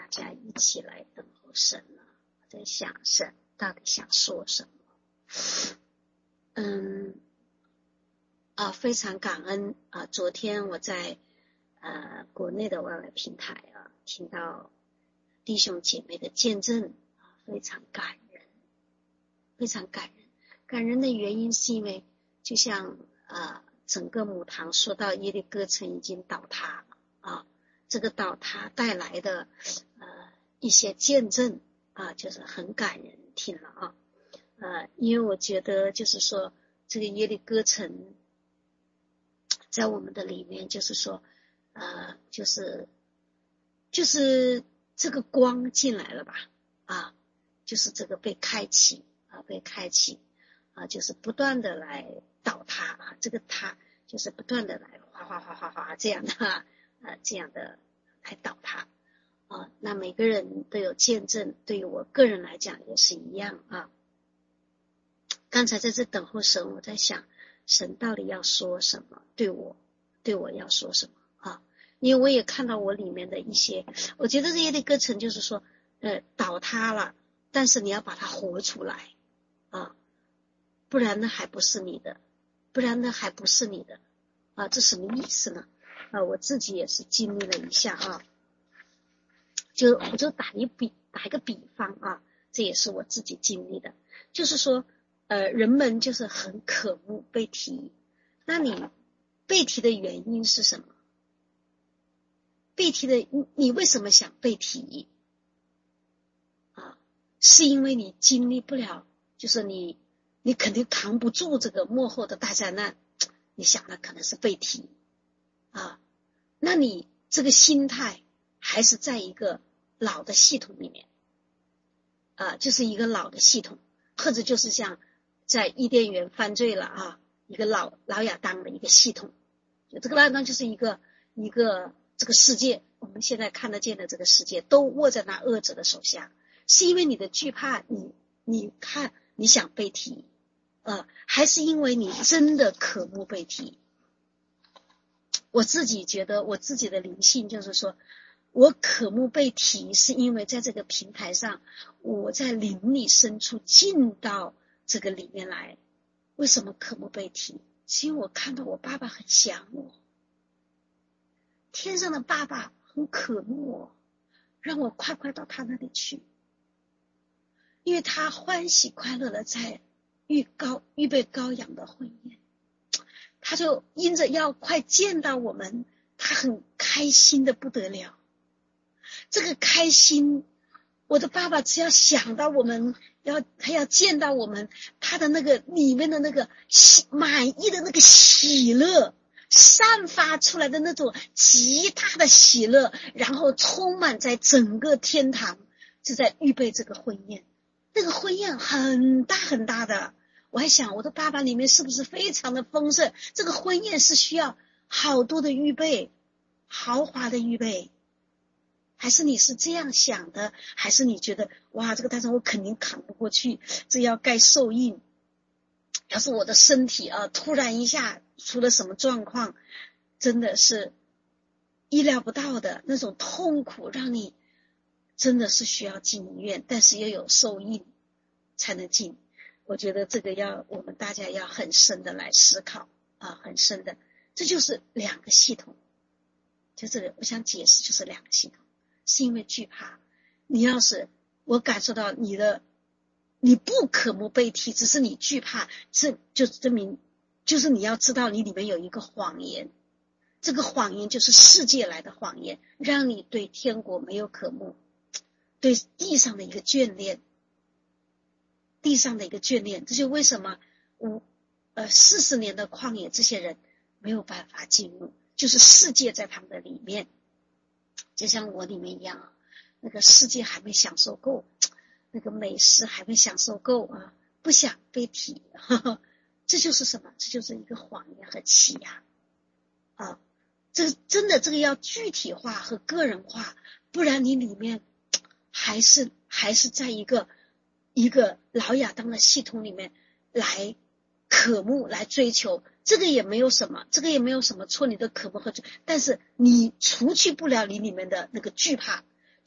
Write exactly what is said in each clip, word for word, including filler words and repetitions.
家一起来等候神呢？我在想神到底想说什么？嗯，啊，非常感恩啊！昨天我在呃国内的 Y Y 平台啊，听到弟兄姐妹的见证啊，非常感人，非常感人。感人的原因是因为，就像啊整个母堂说到耶利哥城已经倒塌啊，这个倒塌带来的呃一些见证啊，就是很感人听了啊，呃，因为我觉得就是说这个耶利哥城在我们的里面，就是说呃就是就是这个光进来了吧啊，就是这个被开启啊，被开启啊，就是不断的来倒塌啊，这个塌就是不断的来哗哗哗哗哗这样的啊，呃这样的来倒塌啊。那每个人都有见证，对于我个人来讲也是一样啊。刚才在这等候神，我在想神到底要说什么，对我对我要说什么啊？因为我也看到我里面的一些，我觉得这耶利哥城就是说呃倒塌了，但是你要把它活出来啊，不然呢还不是你的，不然呢还不是你的啊，这什么意思呢？啊，我自己也是经历了一下啊，就我就打一比打一个比方啊，这也是我自己经历的，就是说呃人们就是很渴慕被提，那你被提的原因是什么？被提的你你为什么想被提啊？是因为你经历不了，就是你你肯定扛不住这个幕后的大灾难，你想的可能是被提啊，那你这个心态还是在一个老的系统里面啊，就是一个老的系统，或者就是像在伊甸园犯罪了啊，一个老老亚当的一个系统，这个老亚当就是一个一个这个世界，我们现在看得见的这个世界都握在那恶者的手下，是因为你的惧怕，你你看你想被提呃，还是因为你真的渴慕被提？我自己觉得我自己的灵性就是说，我渴慕被提，是因为在这个平台上，我在灵里深处进到这个里面来。为什么渴慕被提？是因为我看到我爸爸很想我，天上的爸爸很渴慕我，让我快快到他那里去，因为他欢喜快乐的在预高预备羔羊的婚宴，他就因着要快见到我们，他很开心的不得了。这个开心，我的爸爸只要想到我们要他要见到我们，他的那个里面的那个满意的那个喜乐，散发出来的那种极大的喜乐，然后充满在整个天堂，就在预备这个婚宴。那个婚宴很大很大的，我还想我的爸爸里面是不是非常的丰盛，这个婚宴是需要好多的预备，豪华的预备。还是你是这样想的，还是你觉得哇这个大山我肯定扛不过去，这要盖受印，要是我的身体啊突然一下出了什么状况，真的是意料不到的那种痛苦，让你真的是需要进医院，但是又有受印才能进。我觉得这个要我们大家要很深的来思考啊，很深的，这就是两个系统，就这个我想解释就是两个系统，是因为惧怕。你要是我感受到你的你不渴慕被提，只是你惧怕，这就证明就是你要知道你里面有一个谎言，这个谎言就是世界来的谎言，让你对天国没有渴慕，对地上的一个眷恋，地上的一个眷恋。这就为什么五呃四十年的旷野，这些人没有办法进入，就是世界在他们的里面，就像我里面一样，那个世界还没享受够，那个美食还没享受够啊，不想被提，呵呵，这就是什么？这就是一个谎言和欺压啊！这真的这个要具体化和个人化，不然你里面还是还是在一个一个老亚当的系统里面来渴慕来追求，这个也没有什么，这个也没有什么错，你的渴慕和追，但是你除去不了你里面的那个惧怕，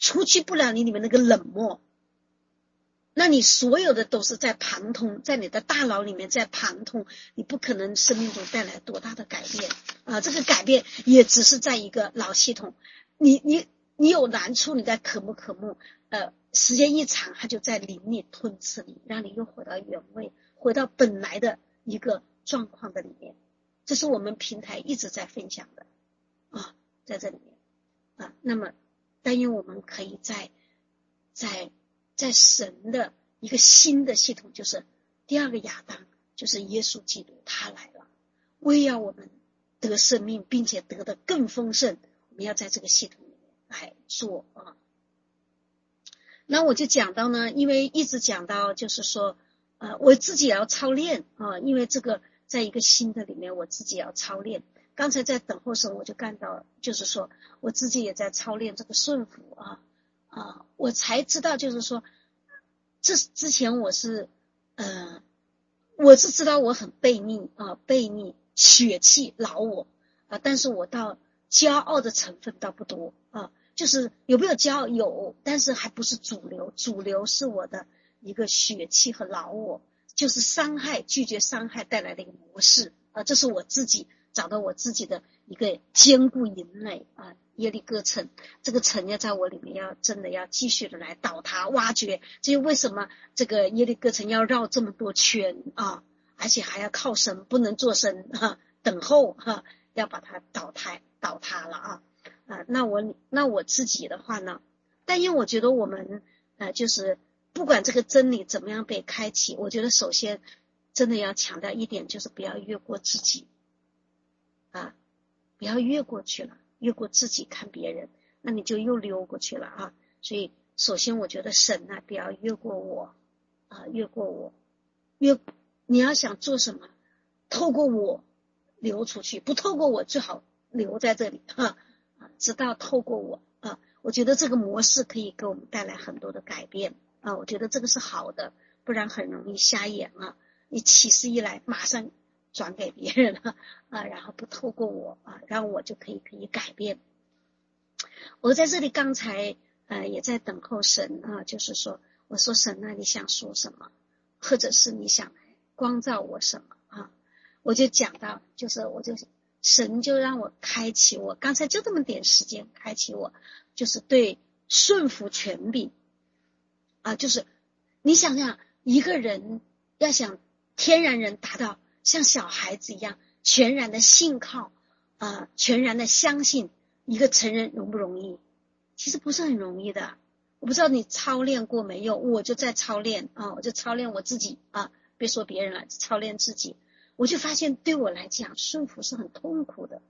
除去不了你里面那个冷漠，那你所有的都是在旁通，在你的大脑里面在旁通，你不可能生命中带来多大的改变啊！这个改变也只是在一个脑系统，你你你有难处，你在渴慕渴慕，呃，时间一长，它就在灵里吞噬你，让你又回到原位，回到本来的一个状况的里面。这是我们平台一直在分享的啊，在这里面啊，那么但愿我们可以在在在神的一个新的系统，就是第二个亚当，就是耶稣基督，他来了，为要我们得生命，并且得的更丰盛，我们要在这个系统里面来做啊。那我就讲到呢，因为一直讲到就是说呃，我自己也要操练啊，因为这个在一个新的里面，我自己也要操练。刚才在等候神，我就看到，就是说我自己也在操练这个顺服啊啊，我才知道，就是说，这之前我是呃，我是知道我很悖逆啊，悖逆、血气、老我啊，但是我到骄傲的成分倒不多啊，就是有没有骄傲有，但是还不是主流，主流是我的一个血气和老我。就是伤害，拒绝伤害带来的一个模式啊，这是我自己找到我自己的一个坚固营垒啊，耶利哥城，这个城要在我里面要真的要继续的来倒塌挖掘。至于为什么这个耶利哥城要绕这么多圈啊，而且还要靠神，不能做神啊，等候哈、啊，要把它倒塌倒塌了啊啊，那我那我自己的话呢，但因为我觉得我们呃就是不管这个真理怎么样被开启，我觉得首先真的要强调一点，就是不要越过自己啊，不要越过去了，越过自己看别人，那你就又溜过去了啊。所以首先我觉得神啊，不要越过我啊，越过我，越你要想做什么，透过我流出去，不透过我最好留在这里啊，直到透过我啊，我觉得这个模式可以给我们带来很多的改变。啊，我觉得这个是好的，不然很容易瞎眼啊！你启示一来，马上转给别人了啊，然后不透过我啊，然后我就可以可以改变。我在这里刚才呃也在等候神啊，就是说，我说神啊，你想说什么，或者是你想来光照我什么啊？我就讲到，就是我就神就让我开启我，刚才就这么点时间开启我，就是对顺服权柄。啊，就是你想想，一个人要想天然人达到像小孩子一样全然的信靠啊、呃，全然的相信一个成人容不容易？其实不是很容易的。我不知道你操练过没有，我就在操练啊，我就操练我自己啊，别说别人了，操练自己，我就发现对我来讲顺服是很痛苦的。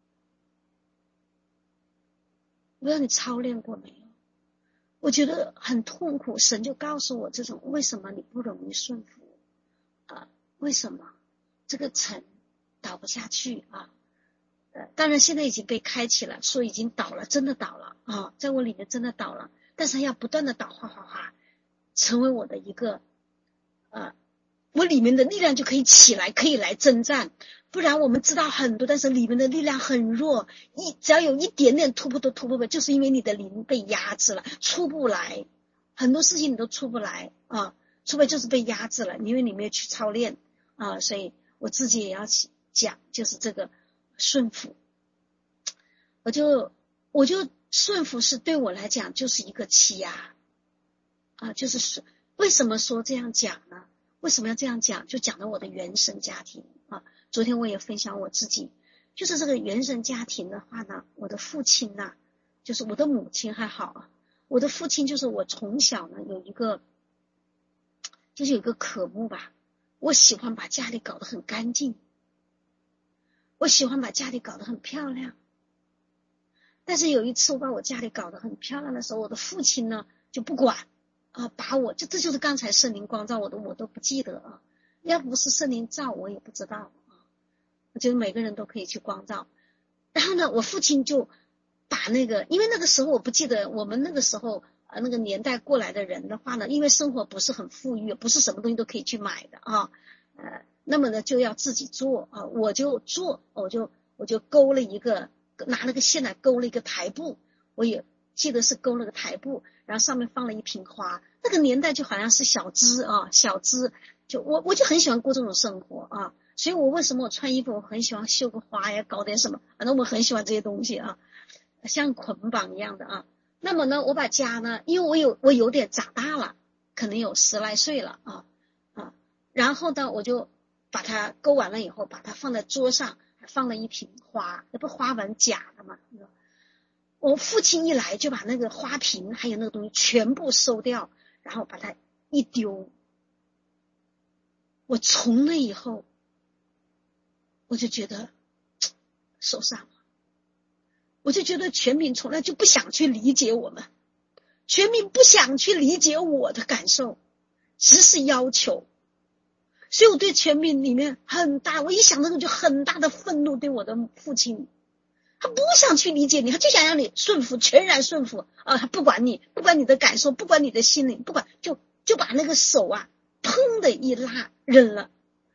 不知道你操练过没有？我觉得很痛苦，神就告诉我这种为什么你不容易顺服啊？为什么这个城倒不下去啊？呃，当然现在已经被开启了，说已经倒了，真的倒了啊，在我里面真的倒了，但是要不断的倒，哗哗哗，成为我的一个呃，我里面的力量就可以起来，可以来征战。不然我们知道很多，但是里面的力量很弱，一只要有一点点突破都突破不了，就是因为你的灵被压制了，出不来，很多事情你都出不来啊，出不来就是被压制了，因为你没有去操练啊，所以我自己也要讲，就是这个顺服，我就我就顺服是对我来讲就是一个欺压啊，就是为什么说这样讲呢？为什么要这样讲？就讲到我的原生家庭啊。昨天我也分享我自己，就是这个原生家庭的话呢，我的父亲呢，就是我的母亲还好啊，我的父亲就是我从小呢有一个，就是有一个渴慕吧，我喜欢把家里搞得很干净，我喜欢把家里搞得很漂亮。但是有一次我把我家里搞得很漂亮的时候，我的父亲呢就不管啊，把我就这就是刚才圣灵光照我的，我都不记得啊，要不是圣灵照我也不知道。我觉得每个人都可以去光照。然后呢，我父亲就把那个，因为那个时候我不记得，我们那个时候呃那个年代过来的人的话呢，因为生活不是很富裕，不是什么东西都可以去买的啊，呃，那么呢就要自己做啊，我就做，我就我就勾了一个，拿了个线来勾了一个台布，我也记得是勾了个台布，然后上面放了一瓶花。那个年代就好像是小资啊，小资，就我我就很喜欢过这种生活啊。所以我为什么我穿衣服我很喜欢绣个花呀，搞点什么，反正我很喜欢这些东西啊，像捆绑一样的啊。那么呢，我把家呢，因为我有我有点长大了，可能有十来岁了啊啊，然后呢，我就把它勾完了以后，把它放在桌上，还放了一瓶花，那不花纹假的嘛。我父亲一来就把那个花瓶还有那个东西全部收掉，然后把它一丢。我从那以后，我就觉得受伤了，我就觉得全民从来就不想去理解我们，全民不想去理解我的感受，只是要求。所以我对全民里面很大，我一想到就很大的愤怒，对我的父亲，他不想去理解你，他就想让你顺服，全然顺服啊！他不管你，不管你的感受，不管你的心灵，不管，就就把那个手啊，砰的一拉扔了，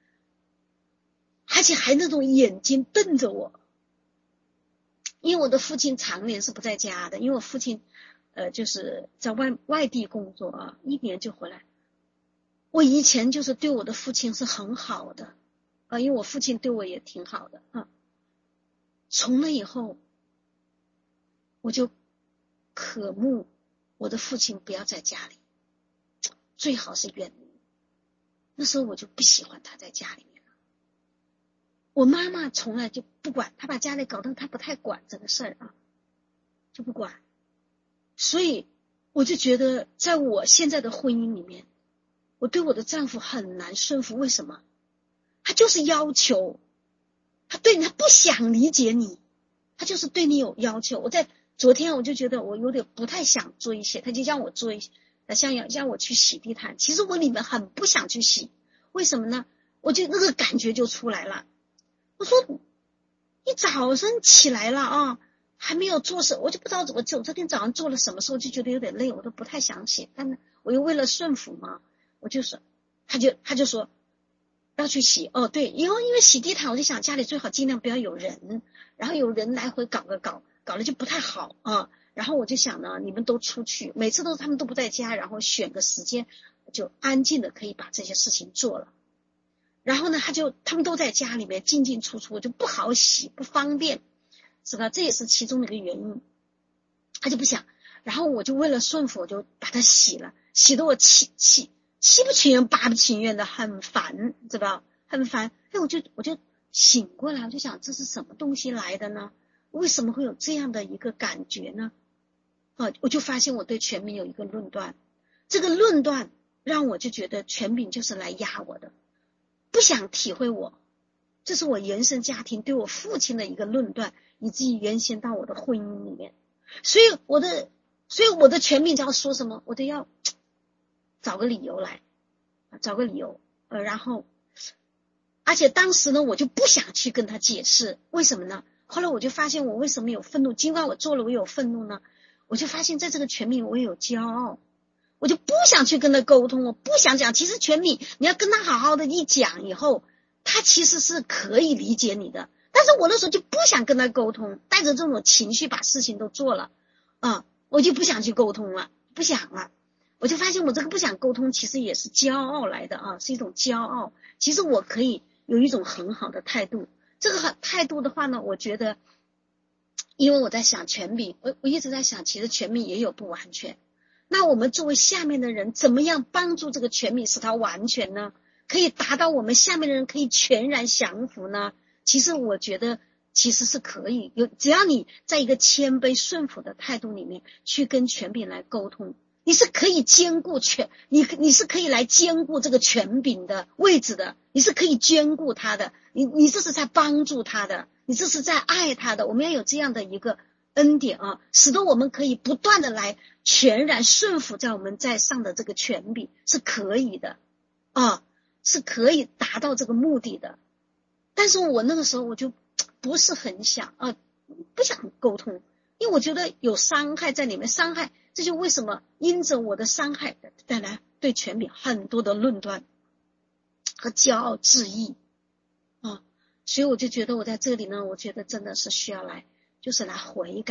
而且还那种眼睛瞪着我。因为我的父亲常年是不在家的，因为我父亲呃就是在外外地工作啊，一年就回来。我以前就是对我的父亲是很好的啊，因为我父亲对我也挺好的啊。从那以后，我就渴慕我的父亲不要在家里，最好是远离。那时候我就不喜欢他在家里面了。我妈妈从来就不管，她把家里搞得她不太管这个事儿啊，就不管。所以我就觉得在我现在的婚姻里面，我对我的丈夫很难顺服。为什么？他就是要求，他对你，他不想理解你，他就是对你有要求。我在昨天我就觉得我有点不太想做一些，他就让我做一些，像要让我去洗地毯，其实我里面很不想去洗。为什么呢？我就那个感觉就出来了。我说你早上起来了啊，还没有做什么，我就不知道我就昨天早上做了什么时候，就觉得有点累，我都不太想洗。但是我又为了顺服嘛，我就说，他就他就说要去洗。哦，对，因为因为洗地毯，我就想家里最好尽量不要有人，然后有人来回搞个搞，搞了就不太好啊。然后我就想呢，你们都出去，每次都他们都不在家，然后选个时间就安静的可以把这些事情做了。然后呢，他就他们都在家里面进进出出，就不好洗，不方便，是吧？这也是其中的一个原因。他就不想，然后我就为了顺服，我就把它洗了，洗得我气气气不情愿八不情愿的，很烦，知道？很烦。哎，我就我就醒过来，我就想这是什么东西来的呢？为什么会有这样的一个感觉呢？啊，我就发现我对权柄有一个论断，这个论断让我就觉得权柄就是来压我的，不想体会我。这是我原生家庭对我父亲的一个论断，以至于原先到我的婚姻里面。所以我的所以我的权柄只要说什么，我都要找个理由来，找个理由呃，然后而且当时呢，我就不想去跟他解释，为什么呢？后来我就发现我为什么有愤怒，尽管我做了我有愤怒呢，我就发现在这个权柄我有骄傲，我就不想去跟他沟通，我不想讲。其实权柄你要跟他好好的一讲以后，他其实是可以理解你的，但是我那时候就不想跟他沟通，带着这种情绪把事情都做了啊，我就不想去沟通了，不想了。我就发现我这个不想沟通其实也是骄傲来的啊，是一种骄傲。其实我可以有一种很好的态度，这个态度的话呢，我觉得因为我在想权柄，我我一直在想其实权柄也有不完全，那我们作为下面的人怎么样帮助这个权柄使它完全呢？可以达到我们下面的人可以全然降服呢？其实我觉得其实是可以，有只要你在一个谦卑顺服的态度里面去跟权柄来沟通，你是可以兼顾权，你你是可以来兼顾这个权柄的位置的，你是可以兼顾他的，你你这是在帮助他的，你这是在爱他的。我们要有这样的一个恩典啊，使得我们可以不断的来全然顺服在我们在上的这个权柄，是可以的啊，是可以达到这个目的的。但是我那个时候我就不是很想啊，不想沟通，因为我觉得有伤害在里面，伤害，这就为什么因着我的伤害带来对权柄很多的论断和骄傲自义啊，所以我就觉得我在这里呢，我觉得真的是需要来，就是来悔改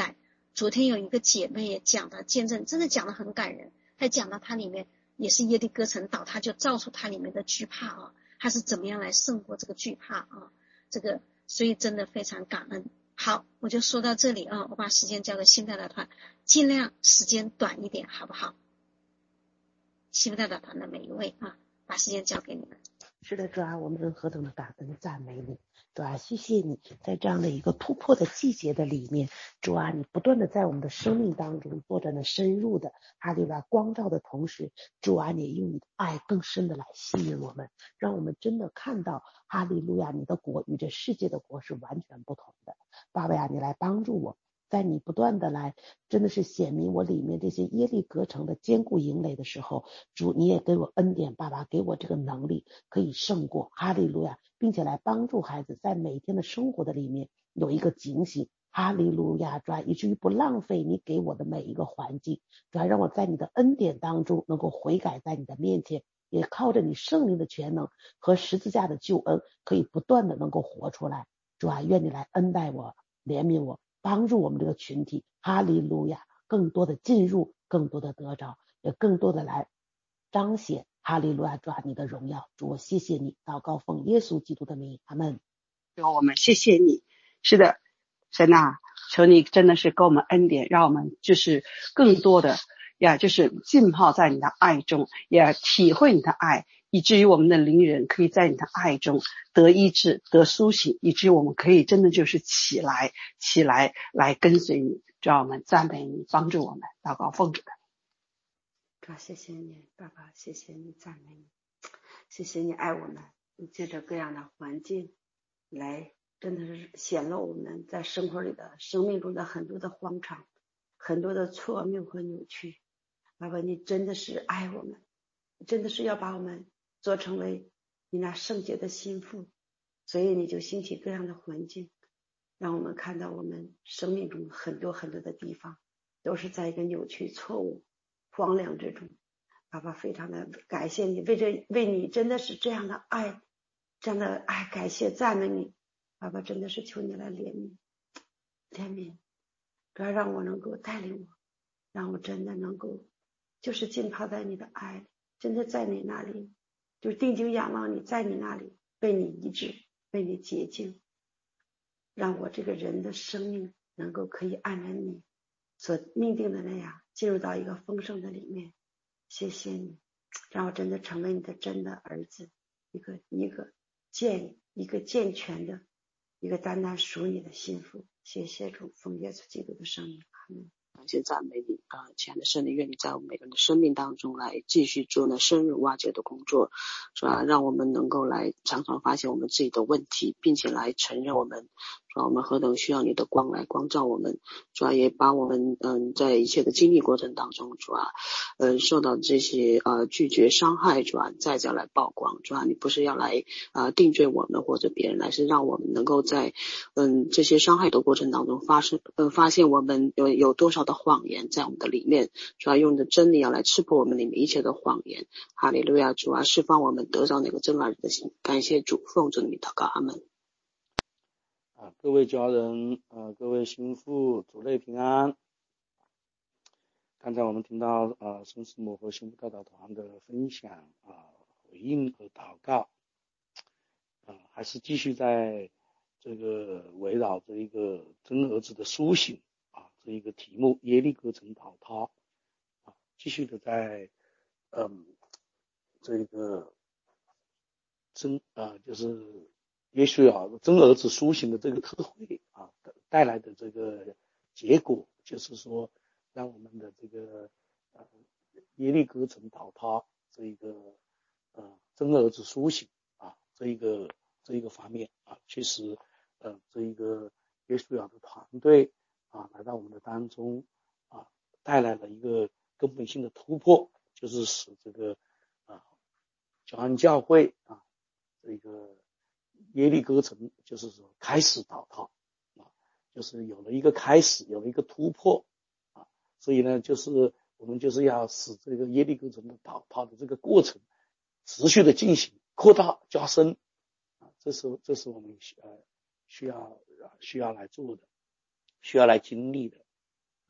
昨天有一个姐妹也讲的见证，真的讲的很感人。她讲到她里面也是耶利哥城倒，她就造出她里面的惧怕啊，她是怎么样来胜过这个惧怕啊？这个所以真的非常感恩。好，我就说到这里啊，我把时间交给新代表团，尽量时间短一点，好不好？新代表团的每一位啊，把时间交给你们。 是的，主啊，我们何等的感恩赞美你，主啊，谢谢你在这样的一个突破的季节的里面，主啊，你不断的在我们的生命当中做着呢深入的哈利路亚光照的同时，主啊，你用你的爱更深的来吸引我们，让我们真的看到哈利路亚你的国与这世界的国是完全不同的。爸爸呀，你来帮助我，在你不断的来真的是显明我里面这些耶利哥城的坚固营垒的时候，主你也给我恩典，爸爸给我这个能力可以胜过，哈利路亚，并且来帮助孩子在每天的生活的里面有一个警醒，哈利路亚，主啊，以至于不浪费你给我的每一个环境，主啊，让我在你的恩典当中能够悔改在你的面前，也靠着你圣灵的全能和十字架的救恩可以不断的能够活出来。主啊，愿你来恩待我，怜悯我，帮助我们这个群体，哈利路亚，更多的进入，更多的得着，也更多的来彰显哈利路亚，主啊，你的荣耀。主，我谢谢你，祷告奉耶稣基督的名，阿们。 主，我们谢谢你。是的，神啊，求你真的是给我们恩典，让我们就是更多的呀，就是浸泡在你的爱中，也体会你的爱，以至于我们的灵人可以在你的爱中得医治，得苏醒，以至于我们可以真的就是起来起来来跟随你。让我们赞美你，帮助我们。祷告奉主的主，谢谢你，爸爸，谢谢你，赞美你，谢谢你爱我们，你借着各样的环境来真的是显露我们在生活里的生命中的很多的荒唐，很多的错谬和扭曲。爸爸，你真的是爱我们，真的是要把我们做成为你那圣洁的心腹，所以你就兴起各样的环境，让我们看到我们生命中很多很多的地方都是在一个扭曲、错误、荒凉之中。爸爸，非常的感谢你，为这为你真的是这样的爱，这样的爱，感谢赞美你。爸爸，真的是求你来怜悯怜悯，不要让我能够带领我，让我真的能够就是浸泡在你的爱里，真的在你那里就定睛仰望你，在你那里被你医治，被你洁净，让我这个人的生命能够可以按照你所命定的那样进入到一个丰盛的里面。谢谢你，让我真的成为你的真的儿子，一个一个健一个健全的一个单单属你的心腹。谢谢主，奉耶稣基督的圣名，阿门。 感谢赞美你啊，亲爱的圣灵，愿你在我们每个人的生命当中来继续做那深入挖掘的工作，是吧？让我们能够来常常发现我们自己的问题，并且来承认我们，是吧？我们何等需要你的光来光照我们，是吧？也把我们嗯在一切的经历过程当中，是吧？嗯，受到这些呃拒绝伤害，是吧？再再来曝光，是吧？你不是要来啊、呃、定罪我们或者别人，来是让我们能够在嗯这些伤害的过程当中发生呃发现我们有有多少的谎言在我们的里面，主要用你的真理要来刺破我们里面一切的谎言。哈利路亚，主啊，释放我们得到那个真爱的心。感谢主，奉主的名祷告，阿门。 啊，各位家人啊，各位心腹，主内平安。刚才我们听到啊，孙师母和心腹教导团的分享啊，回应和祷告啊，还是继续在这个围绕着一个真儿子的苏醒啊这一个题目，耶利哥城倒塌啊，继续的在嗯这个真啊就是耶稣啊真儿子苏醒的这个特会啊带来的这个结果，就是说让我们的这个呃耶利哥城倒塌这一个呃真儿子苏醒啊这一个这一个方面啊，确实呃这一个耶稣亚的团队啊来到我们的当中啊，带来了一个根本性的突破，就是使这个啊教安教会啊这个耶利哥城就是说开始倒塌啊，就是有了一个开始，有了一个突破啊，所以呢，就是我们就是要使这个耶利哥城的倒塌的这个过程持续的进行、扩大、加深啊，这是这是我们呃需要需要来做的，需要来经历的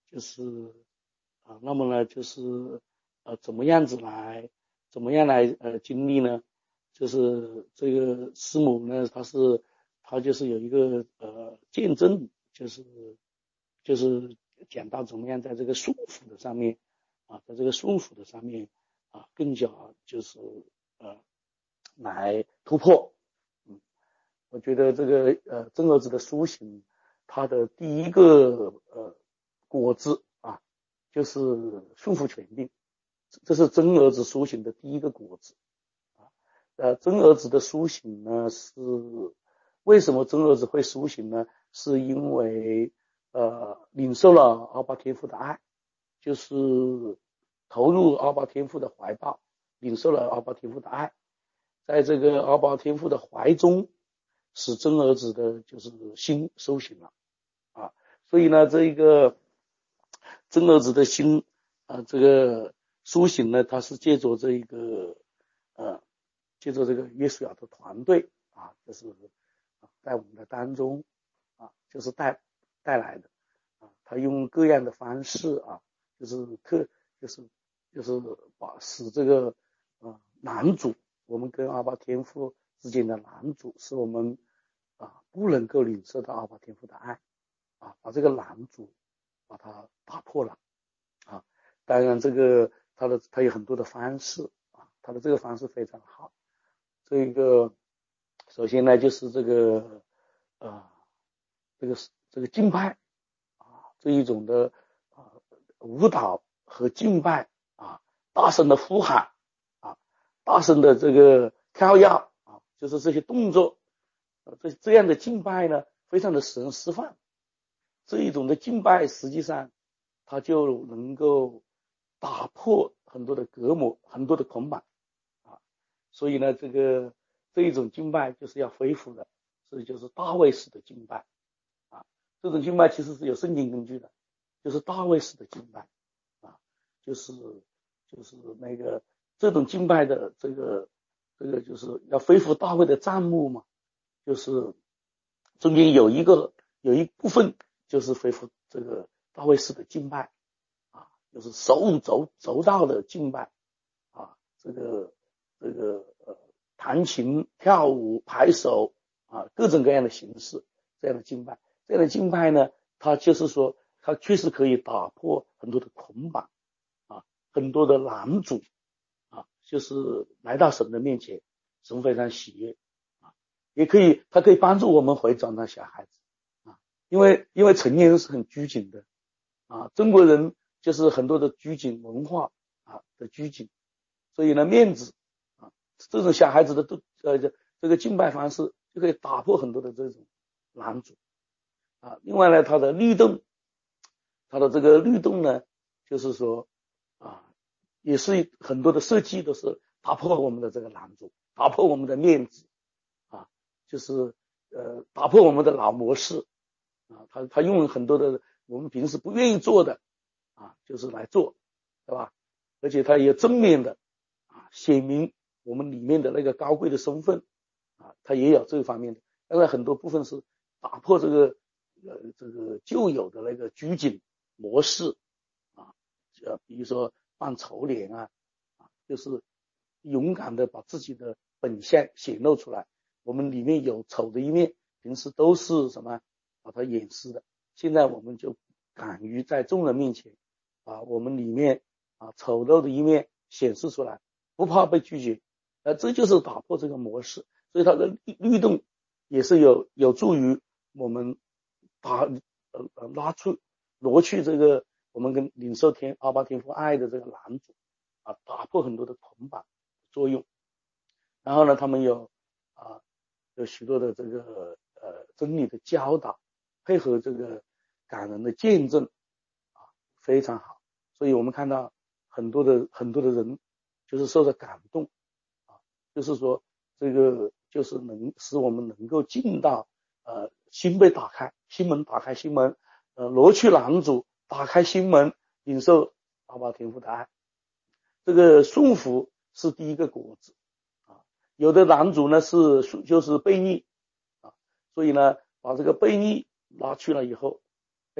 就是啊，那么呢就是呃怎么样子来怎么样来呃经历呢？就是这个师母呢，她是她就是有一个呃见证，就是就是讲到怎么样在这个束缚的上面啊，在这个束缚的上面啊，更加就是呃来突破。嗯，我觉得这个呃真儿子的苏醒，它的第一个呃果子啊，就是束缚权定，这是真儿子苏醒的第一个果子。呃，真儿子的苏醒呢，是为什么真儿子会苏醒呢？是因为呃领受了阿爸天父的爱，就是投入阿爸天父的怀抱，领受了阿爸天父的爱，在这个阿爸天父的怀中，使真儿子的就是心苏醒了啊。所以呢，这一个真儿子的心啊、呃，这个苏醒呢，它是借着这一个呃。借着这个约书亚的团队啊，就是在我们的当中啊，就是带带来的啊，他用各样的方式啊，就是特就是就是把使这个啊拦阻我们跟阿爸天父之间的拦阻，使我们啊不能够领受到阿爸天父的爱啊，把这个拦阻把它打破了啊。当然，这个他的他有很多的方式啊，他的这个方式非常好。这个首先呢，就是这个啊，这个这个敬拜啊，这一种的啊舞蹈和敬拜啊，大声的呼喊啊，大声的这个跳跃啊，就是这些动作，啊、这这样的敬拜呢，非常的使人释放。这一种的敬拜，实际上它就能够打破很多的隔膜，很多的捆绑。所以呢，这个这一种敬拜就是要恢复的，所以就是大卫式的敬拜啊。这种敬拜其实是有圣经根据的，就是大卫式的敬拜啊，就是就是那个这种敬拜的这个这个就是要恢复大卫的帐幕嘛，就是中间有一个有一部分就是恢复这个大卫式的敬拜啊，就是手舞足足蹈的敬拜啊，这个。这个呃，弹琴、跳舞、拍手啊，各种各样的形式，这样的敬拜，这样的敬拜呢，它就是说，它确实可以打破很多的捆绑啊，很多的拦阻啊，就是来到神的面前，神非常喜悦啊，也可以，它可以帮助我们回转到小孩子啊，因为因为成年人是很拘谨的啊，中国人就是很多的拘谨文化啊的拘谨，所以呢，面子。这种小孩子的都呃这个敬拜方式就可以打破很多的这种拦阻啊。另外呢，它的律动，它的这个律动呢，就是说啊，也是很多的设计都是打破我们的这个拦阻，打破我们的面子啊，就是呃打破我们的老模式啊。他他用很多的我们平时不愿意做的啊，就是来做，对吧？而且他也正面的啊显明我们里面的那个高贵的身份啊，它也有这方面的。当然很多部分是打破这个呃这个旧有的那个拘谨模式啊，呃比如说扮丑脸啊，啊就是勇敢的把自己的本相显露出来。我们里面有丑的一面，平时都是什么把它掩饰的。现在我们就敢于在众人面前把我们里面啊丑陋的一面显示出来，不怕被拒绝。呃，这就是打破这个模式，所以它的律动也是有有助于我们把呃呃拉出挪去这个我们跟领受天阿爸天父爱的这个拦阻啊，打破很多的捆绑作用。然后呢，他们有啊有许多的这个呃真理的教导，配合这个感人的见证啊，非常好。所以我们看到很多的很多的人就是受到感动。就是说，这个就是能使我们能够进到呃心被打开，心门打开，心门呃挪去拦阻，打开心门，领受阿爸天父的爱。这个束缚是第一个果子啊，有的拦阻呢是就是悖逆啊，所以呢把这个悖逆拿去了以后，哎，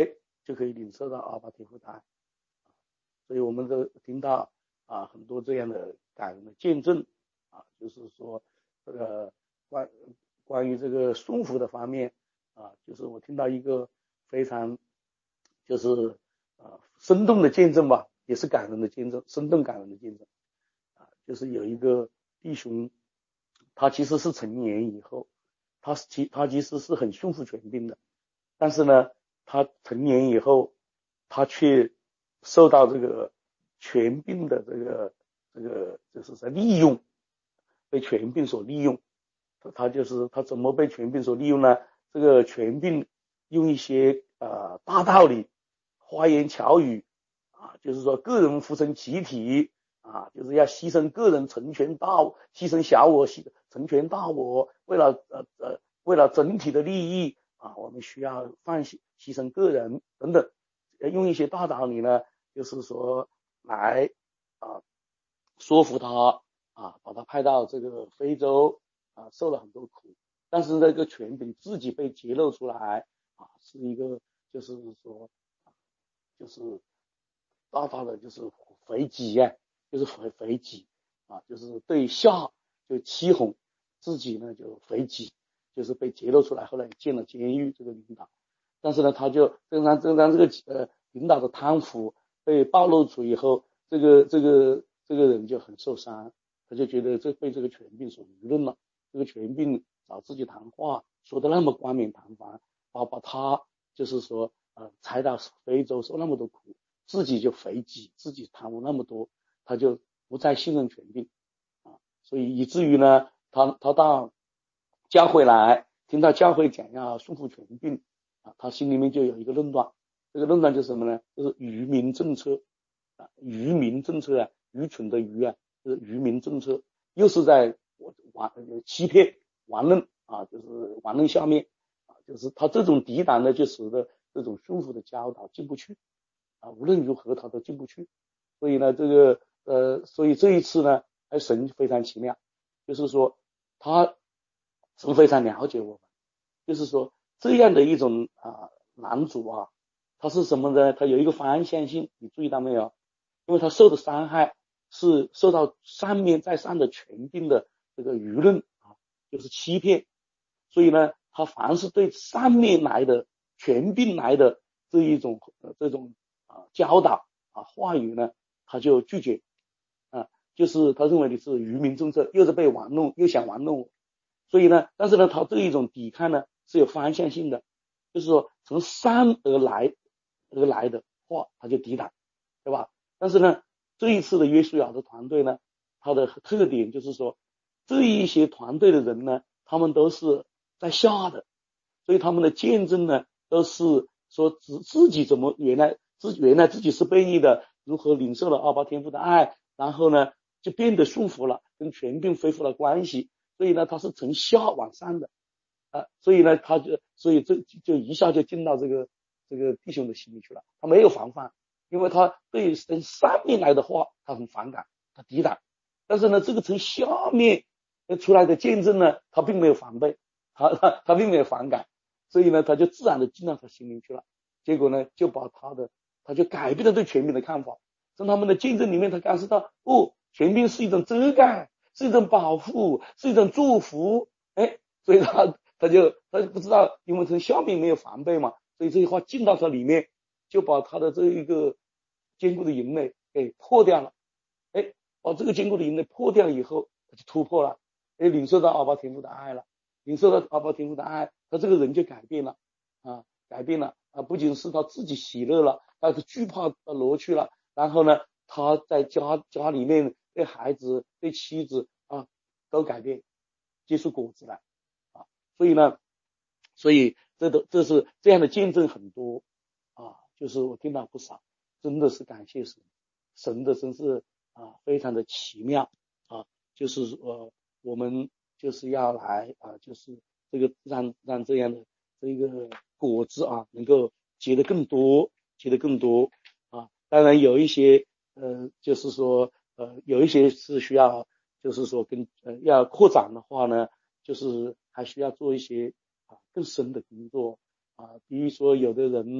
就可以领受到阿爸天父的爱。所以我们都听到啊很多这样的感人的见证啊，就是说这个关关于这个顺服的方面啊，就是我听到一个非常就是啊生动的见证吧，也是感人的见证，生动感人的见证啊，就是有一个弟兄，他其实是成年以后，他其他其实是很顺服权柄的，但是呢，他成年以后，他却受到这个权柄的这个这个就是在利用，被权柄所利用。他就是他怎么被权柄所利用呢？这个权柄用一些呃大道理、花言巧语啊，就是说个人服从集体啊，就是要牺牲个人成全大我，牺牲小我成全大我，为了呃呃为了整体的利益啊，我们需要放弃牺牲个人等等，用一些大道理呢，就是说来啊说服他啊，把他派到这个非洲啊，受了很多苦，但是这个权柄自己被揭露出来啊，是一个就是说就是大大的就是回击呀、啊，就是回回击啊，就是对下就欺哄，自己呢就回击，就是被揭露出来，后来进了监狱这个领导，但是呢他就正当正当这个呃领导的贪腐被暴露出以后，这个这个这个人就很受伤，他就觉得这被这个权柄所愚弄了，这个权柄找自己谈话说的那么冠冕堂皇，把把他就是说呃裁到非洲受那么多苦，自己就回击，自己贪污那么多，他就不再信任权柄啊，所以以至于呢，他他到教会来，听到教会讲要顺服权柄啊，他心里面就有一个论断，这个论断就是什么呢？就是愚民政策啊，愚民政策啊，愚蠢的愚啊，就是愚民政策，又是在玩欺骗玩弄啊，就是玩弄下面啊，就是他这种抵挡呢，就使得这种顺服的教导进不去啊，无论如何他都进不去。所以呢，这个呃，所以这一次呢，哎，神非常奇妙，就是说他神非常了解我们，就是说这样的一种啊男主啊，他是什么呢？他有一个方向性，你注意到没有？因为他受的伤害是受到上面在上的权柄的这个舆论啊，就是欺骗，所以呢，他凡是对上面来的权柄来的这一种、呃、这种啊教导啊话语呢，他就拒绝啊，就是他认为你是愚民政策，又是被玩弄，又想玩弄我，所以呢，但是呢，他这一种抵抗呢是有方向性的，就是说从上而来而来的话，他就抵挡，对吧？但是呢，这一次的约书亚的团队呢，它的特点就是说，这一些团队的人呢，他们都是在下的，所以他们的见证呢，都是说自自己怎么原来自原来自己是悖逆的，如何领受了阿爸天父的爱，然后呢就变得顺服了，跟权柄恢复了关系，所以呢他是从下往上的啊，所以呢他就所以这就一下就进到这个这个弟兄的心里去了，他没有防范。因为他对从上面来的话他很反感，他抵挡，但是呢这个从下面出来的见证呢，他并没有防备，他他他并没有反感，所以呢他就自然的进到他心里去了，结果呢就把他的他就改变了对权柄的看法，从他们的见证里面他感受到，哦，权柄是一种遮盖，是一种保护，是一种祝福，哎，所以他他就他就不知道，因为从下面没有防备嘛，所以这句话进到他里面，就把他的这一个坚固的营垒给破掉了，哎，把这个坚固的营垒破掉以后，他就突破了，哎，领受到阿爸天父的爱了，领受到阿爸天父的爱，他这个人就改变了啊，改变了啊，不仅是他自己喜乐了，他的惧怕挪去了，然后呢，他在家家里面对孩子对妻子啊都改变，结出果子来啊，所以呢，所以这都这是这样的见证很多啊，就是我听到不少，真的是感谢神，神的真是啊非常的奇妙啊，就是呃我们就是要来啊，就是这个让让这样的这个果子啊能够结得更多，结得更多啊，当然有一些呃就是说呃有一些是需要就是说跟呃要扩展的话呢，就是还需要做一些啊更深的工作啊，比如说有的人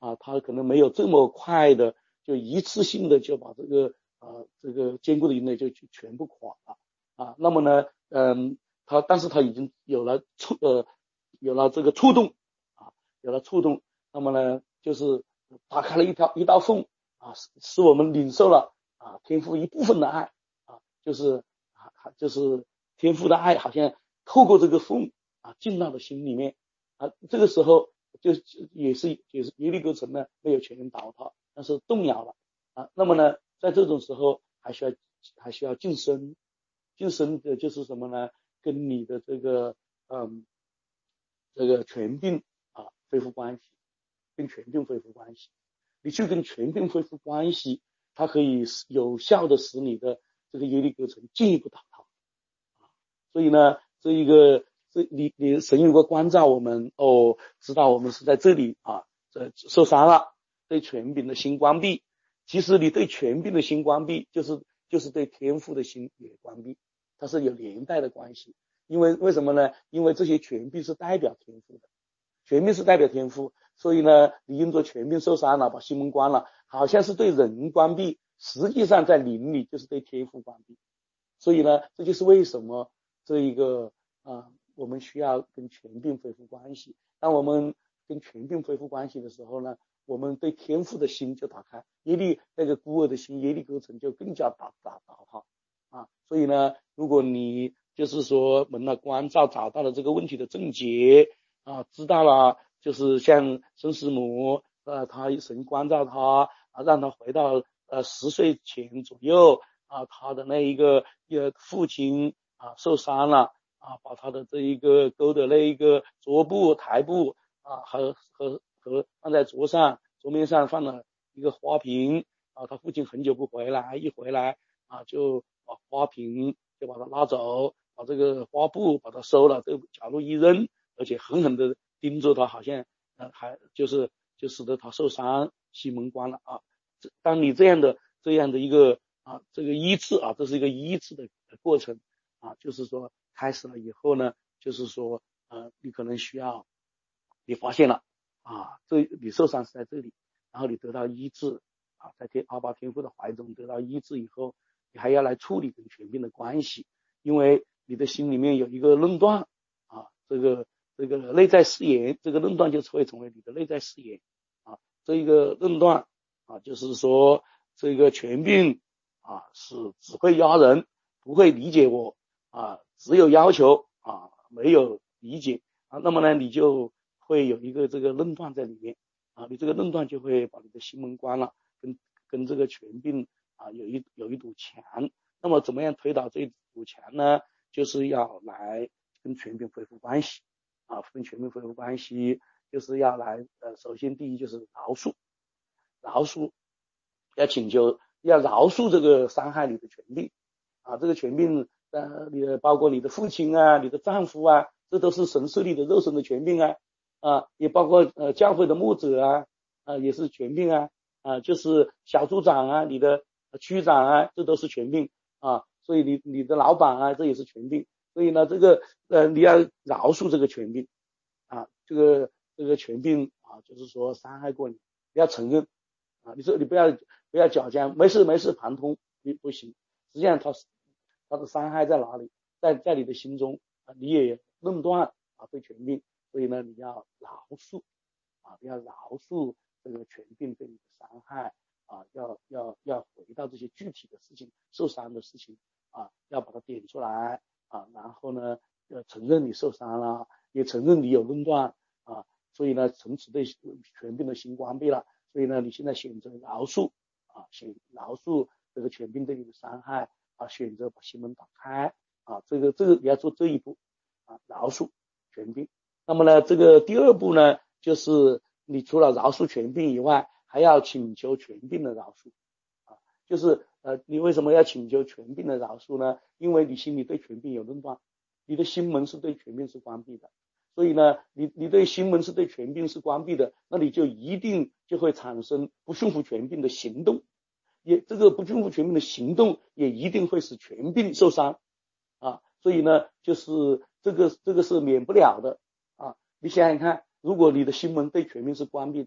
啊，他可能没有这么快的就一次性的就把这个啊这个坚固的营垒就全部垮了啊。那么呢，嗯，他但是他已经有了触呃有了这个触动啊，有了触动，那么呢就是打开了一条一道缝啊，使使我们领受了啊天父一部分的爱啊，就是啊就是天父的爱好像透过这个缝啊进到了心里面啊，这个时候就也是也是耶利哥城呢没有全然倒塌，但是动摇了啊。那么呢，在这种时候还需要还需要晋升，晋升的就是什么呢？跟你的这个嗯这个权柄啊恢复关系，跟权柄恢复关系，你去跟权柄恢复关系，它可以有效的使你的这个耶利哥城进一步倒塌。所以呢，这一个这你你神有个关照我们哦，知道我们是在这里啊，这受伤了，对权柄的心关闭。其实你对权柄的心关闭，就是就是对天父的心也关闭，它是有连带的关系。因为为什么呢？因为这些权柄是代表天父的，权柄是代表天父，所以呢，你因着权柄受伤了，把心门关了，好像是对人关闭，实际上在灵里就是对天父关闭。所以呢，这就是为什么这一个啊，我们需要跟权柄恢复关系。当我们跟权柄恢复关系的时候呢，我们对天父的心就打开，耶利那个孤儿的心，耶利哥城就更加打打倒塌啊。所以呢，如果你就是说蒙了关照，找到了这个问题的症结啊，知道了，就是像孙师母呃，他神关照他啊，让他回到呃十岁前左右啊，他的那一个呃父亲啊受伤了啊，把他的这一个勾的那一个桌布台布啊和和和放在桌上，桌面上放了一个花瓶啊，他父亲很久不回来，一回来啊就把花瓶就把它拉走，把这个花布把它收了，这个角落一扔，而且狠狠的盯着他，好像呃还就是就使得他受伤，心门关了啊。当你这样的这样的一个啊这个医治啊，这是一个医治的过程啊，就是说开始了以后呢，就是说呃你可能需要你发现了啊，这你受伤是在这里，然后你得到医治啊，在天阿爸天父的怀中得到医治以后，你还要来处理跟权柄的关系，因为你的心里面有一个论断啊，这个这个内在誓言，这个论断就会成为你的内在誓言啊，这一个论断啊，就是说这个权柄啊是只会压人，不会理解我啊，只有要求啊，没有理解啊，那么呢你就会有一个这个论断在里面啊，你这个论断就会把你的心门关了，跟跟这个权柄啊有一有一堵墙。那么怎么样推倒这堵墙呢？就是要来跟权柄恢复关系啊，跟权柄恢复关系就是要来呃，首先第一就是饶恕，饶恕要请求要饶恕这个伤害你的权柄啊，这个权柄呃，你的包括你的父亲啊，你的丈夫啊，这都是神设立的肉身的权柄啊啊，也包括呃教会的牧者啊啊，也是权柄啊啊，就是小组长啊，你的区长啊，这都是权柄啊，所以你你的老板啊，这也是权柄，所以呢，这个呃你要饶恕这个权柄啊，这个这个权柄啊，就是说伤害过你，你要承认啊，你说你不要不要假装没事没事旁通，你不行，实际上他他的伤害在哪里，在在你的心中啊，你也论断啊对权柄，所以呢你要饶恕啊，要饶恕这个权柄对你的伤害啊，要要要回到这些具体的事情，受伤的事情啊，要把它点出来啊，然后呢要承认你受伤了，也承认你有论断啊，所以呢从此对权柄的心关闭了，所以呢你现在选择饶恕啊，选饶恕这个权柄对你的伤害啊，选择把心门打开啊，这个这个你要做这一步啊，饶恕权柄。那么呢这个第二步呢，就是你除了饶恕权柄以外，还要请求权柄的饶恕啊，就是呃你为什么要请求权柄的饶恕呢？因为你心里对权柄有论断，你的心门是对权柄是关闭的，所以呢你你对心门是对权柄是关闭的，那你就一定就会产生不顺服权柄的行动，也这个不顺服权柄的行动也一定会使权柄受伤啊，所以呢就是这个这个是免不了的啊。你想想看，如果你的心门对权柄是关闭的，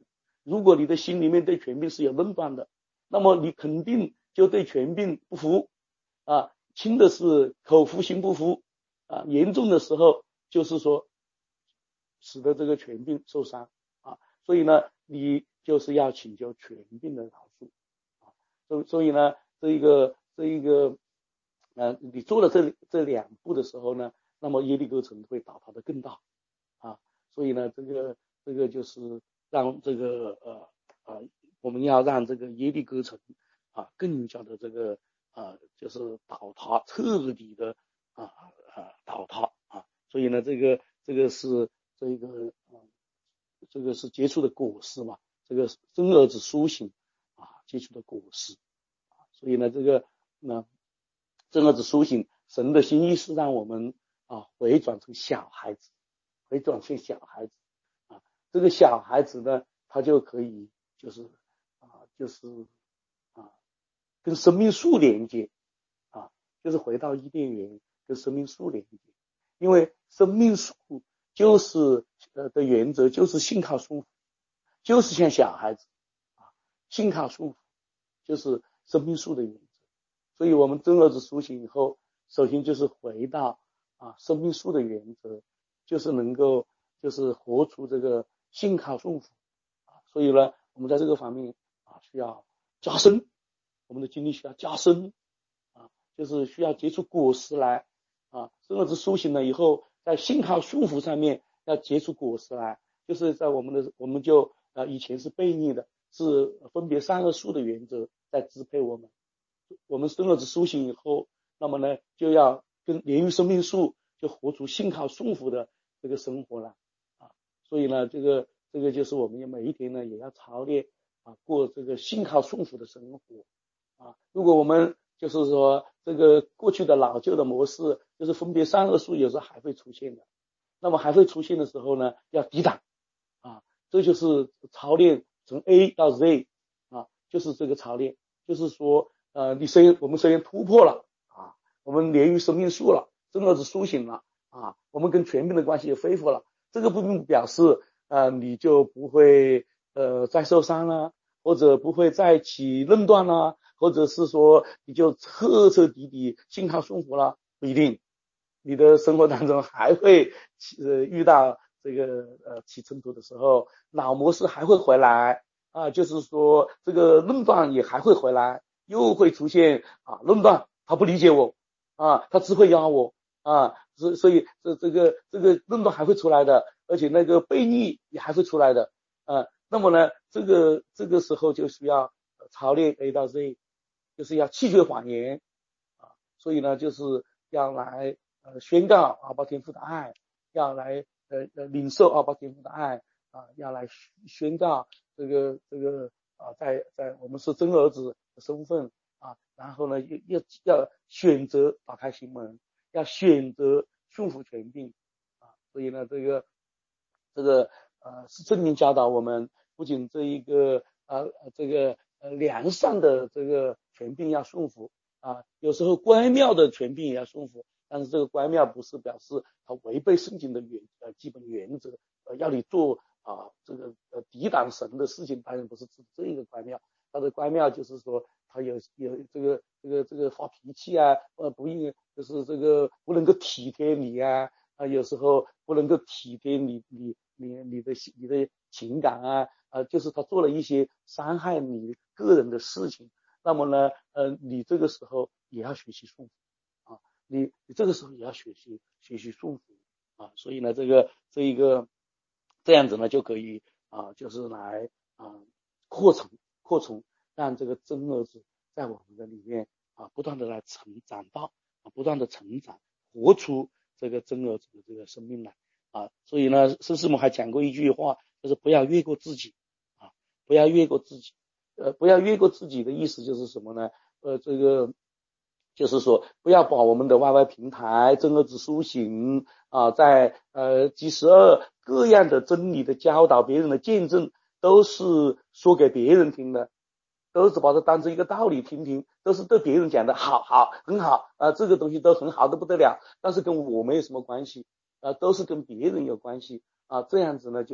如果你的心里面对权柄是有论断的，那么你肯定就对权柄不服啊，轻的是口服心不服啊，严重的时候就是说使得这个权柄受伤啊，所以呢你就是要请求权柄的饶恕啊，所所以呢这一个这一个呃你做了这这两步的时候呢，那么耶利哥城会倒塌的更大啊，所以呢这个这个就是让这个呃呃我们要让这个耶利哥城啊更加的这个啊就是倒塌，彻底的啊啊倒塌啊，所以呢这个这个是这个呃这个是结出的果实嘛，这个真儿子苏醒啊结出的果实啊，所以呢这个呢真儿子苏醒，神的心意是让我们啊回转成小孩子，回转成小孩子啊，这个小孩子呢他就可以就是啊就是啊跟生命树连接啊，就是回到伊甸园跟生命树连接，因为生命树就是呃的原则就是信靠顺服，就是像小孩子啊，信靠顺服就是生命树的原则。所以我们真儿子苏醒以后，首先就是回到啊生命树的原则，就是能够就是活出这个信靠顺服啊。所以呢，我们在这个方面啊需要加深，我们的经历需要加深啊，就是需要结出果实来啊。真儿子苏醒了以后，在信靠顺服上面要结出果实来，就是在我们的我们就啊以前是悖逆的，是分别善恶树的原则在支配我们。我们真儿子苏醒以后，那么呢就要跟连于生命树，就活出信靠顺服的这个生活了啊。所以呢，这个这个就是我们每一天呢也要操练啊，过这个信靠顺服的生活啊。如果我们就是说这个过去的老旧的模式，就是分别善恶树有时候还会出现的，那么还会出现的时候呢，要抵挡啊，这就是操练从 A 到 Z 啊，就是这个操练，就是说呃，你虽我们虽然突破了啊，我们连于生命树了，真儿子苏醒了啊，我们跟权柄的关系也恢复了，这个并不表示呃你就不会呃再受伤了，或者不会再起论断了，或者是说你就彻彻底底信靠顺服了，不一定，你的生活当中还会呃遇到这个呃起冲突的时候，老模式还会回来啊，就是说这个论断也还会回来。又会出现啊论断，他不理解我啊，他只会压我啊，所所以这这个这个论断还会出来的，而且那个悖逆也还会出来的啊。那么呢，这个这个时候就需要操练 A 到 Z， 就是要弃绝谎言啊，所以呢，就是要来呃宣告阿爸天父的爱，要来呃呃领受阿爸天父的爱啊，要来宣告这个这个啊，在在我们是真儿子的身份啊，然后呢，要要选择打开心门，要选择顺服权柄啊，所以呢，这个这个呃是圣经教导我们，不仅这一个呃这个呃良善的这个权柄要顺服啊，有时候乖妙的权柄也要顺服，但是这个乖妙不是表示它违背圣经的原呃基本原则，呃要你做啊这个呃抵挡神的事情，当然不是指这个乖妙。他的乖妙就是说他有有这个这个这个发脾气啊，呃不应就是这个不能够体贴你啊，啊有时候不能够体贴你你你你的你的情感啊，啊就是他做了一些伤害你个人的事情，那么呢呃你这个时候也要学习顺服啊，你你这个时候也要学习学习顺服啊，所以呢这个这一个这样子呢就可以啊就是来啊扩成。扩充，让这个真儿子在我们的里面啊，不断的来成长到啊，不断的成长，活出这个真儿子的这个生命来啊。所以呢，圣师母还讲过一句话，就是不要越过自己啊，不要越过自己，呃，不要越过自己的意思就是什么呢？呃，这个就是说，不要把我们的 Y Y 平台、真儿子苏醒啊，在呃 G 十二各样的真理的教导、别人的见证。都是说给别人听的，都是把它当成一个道理听听，都是对别人讲的，好好很好啊，这个东西都很好的不得了，但是跟我没有什么关系啊，都是跟别人有关系啊，这样子呢就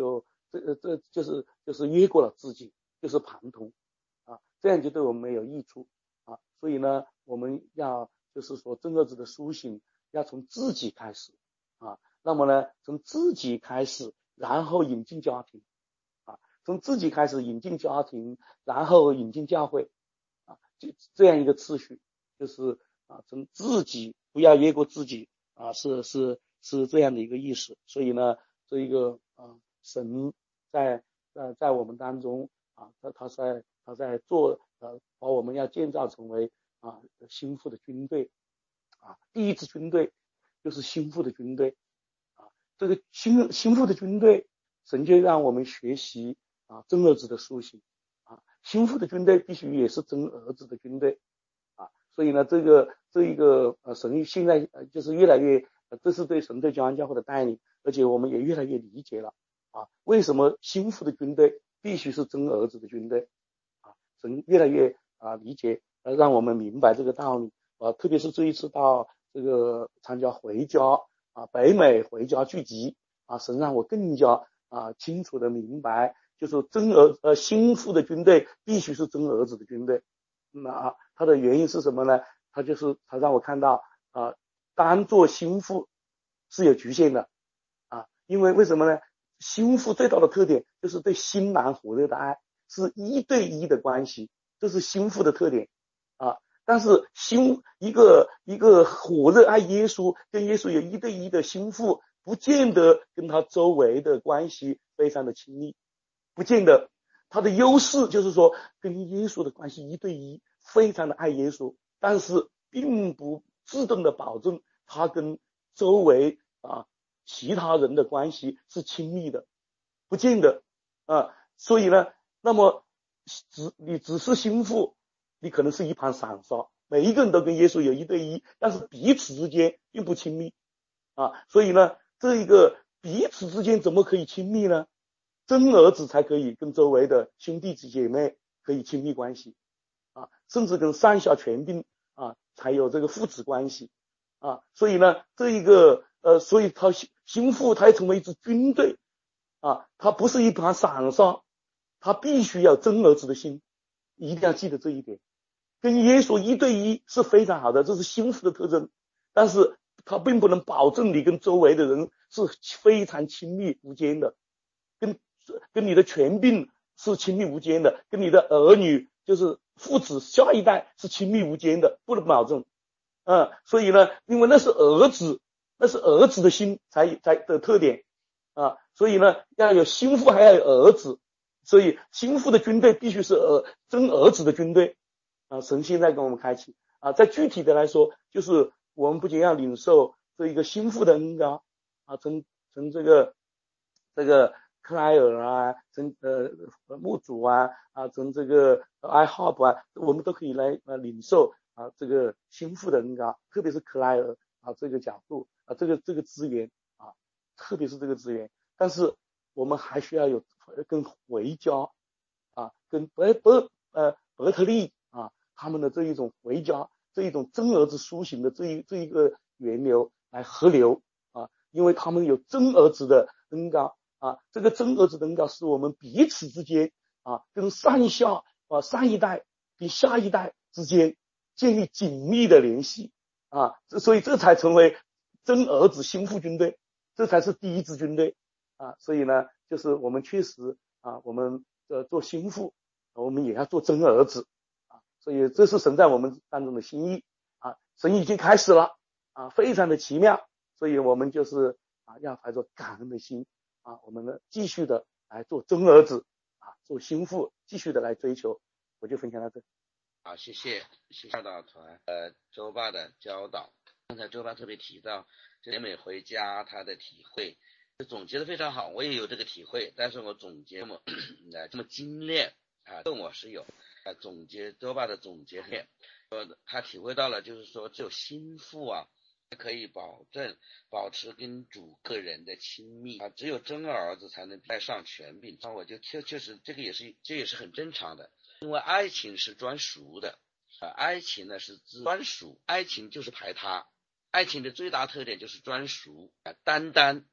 这个这就是就是越过了自己，就是旁通啊，这样就对我们没有益处啊。所以呢，我们要就是说真儿子的苏醒要从自己开始啊。那么呢，从自己开始，然后引进家庭啊，从自己开始引进家庭，然后引进教会啊，就这样一个次序，就是啊，从自己不要越过自己啊，是是是这样的一个意思。所以呢，这一个啊，神在呃在我们当中啊，他他在他在做呃，把我们要建造成为啊心腹的军队啊，第一支军队就是心腹的军队啊，这个心心腹的军队，神就让我们学习啊真儿子的苏醒啊，心腹的军队必须也是真儿子的军队啊，所以呢，这个这一个呃神现在呃就是越来越，呃这是对神对教会教会的带领，而且我们也越来越理解了啊，为什么心腹的军队必须是真儿子的军队啊，神越来越啊理解，呃让我们明白这个道理啊，特别是这一次到这个参加回家啊北美回家聚集啊，神让我更加啊清楚的明白，就是真儿呃心腹的军队必须是真儿子的军队。那啊，它的原因是什么呢？它就是它让我看到啊，单做心腹是有局限的啊，因为为什么呢？心腹最大的特点就是对新郎火热的爱，是一对一的关系，这是心腹的特点啊。但是心一个一个火热爱耶稣，跟耶稣有一对一的心腹，不见得跟他周围的关系非常的亲密，不见得。他的优势就是说跟耶稣的关系一对一，非常的爱耶稣，但是并不自动的保证他跟周围啊其他人的关系是亲密的，不见得啊。所以呢，那么只你只是心腹，你可能是一盘散沙，每一个人都跟耶稣有一对一，但是彼此之间并不亲密啊。所以呢，这一个彼此之间怎么可以亲密呢？真儿子才可以跟周围的兄弟姐妹可以亲密关系啊，甚至跟上下权柄啊才有这个父子关系啊。所以呢，这一个呃，所以他心腹他要成为一支军队啊，他不是一盘散沙，他必须要真儿子的心，一定要记得这一点。跟耶稣一对一是非常好的，这是心腹的特征，但是他并不能保证你跟周围的人是非常亲密无间的，跟跟你的权柄是亲密无间的，跟你的儿女就是父子下一代是亲密无间的，不能保证。嗯，所以呢，因为那是儿子，那是儿子的心才才的特点啊，所以呢，要有心腹还要有儿子，所以心腹的军队必须是儿真儿子的军队啊。神现在跟我们开启啊，再具体的来说，就是我们不仅要领受这一个心腹的恩膏啊，从从这个这个克莱尔啊，从呃牧主啊啊，从这个艾哈布啊，我们都可以来呃领受啊这个心腹的恩膏，特别是克莱尔啊这个角度啊这个这个资源啊，特别是这个资源，但是我们还需要有跟回家啊，跟伯伯呃伯特利啊他们的这一种回家，这一种真儿子苏醒的这一这一个源流来合流啊，因为他们有真儿子的恩膏啊，这个真儿子的恩膏是我们彼此之间啊，跟上下啊上一代跟下一代之间建立紧密的联系啊，所以这才成为真儿子心腹军队，这才是第一支军队啊。所以呢，就是我们确实啊，我们呃做心腹，我们也要做真儿子啊。所以这是神在我们当中的心意啊，神已经开始了啊，非常的奇妙。所以我们就是啊，要怀着感恩的心啊，我们呢继续的来做真儿子啊，做心腹，继续的来追求。我就分享到这。 好，谢谢谢谢教导团呃周爸的教导。刚才周爸特别提到这美回家他的体会，总结的非常好，我也有这个体会，但是我总结这么呃这么精炼啊，这我是有啊总结周爸的总结面，说他体会到了，就是说只有心腹啊可以保证保持跟主个人的亲密啊，只有真儿子才能带上权柄。那我就确确实这个也是这也是很正常的，因为爱情是专属的啊，爱情呢是专属，爱情就是排他，爱情的最大特点就是专属啊，单单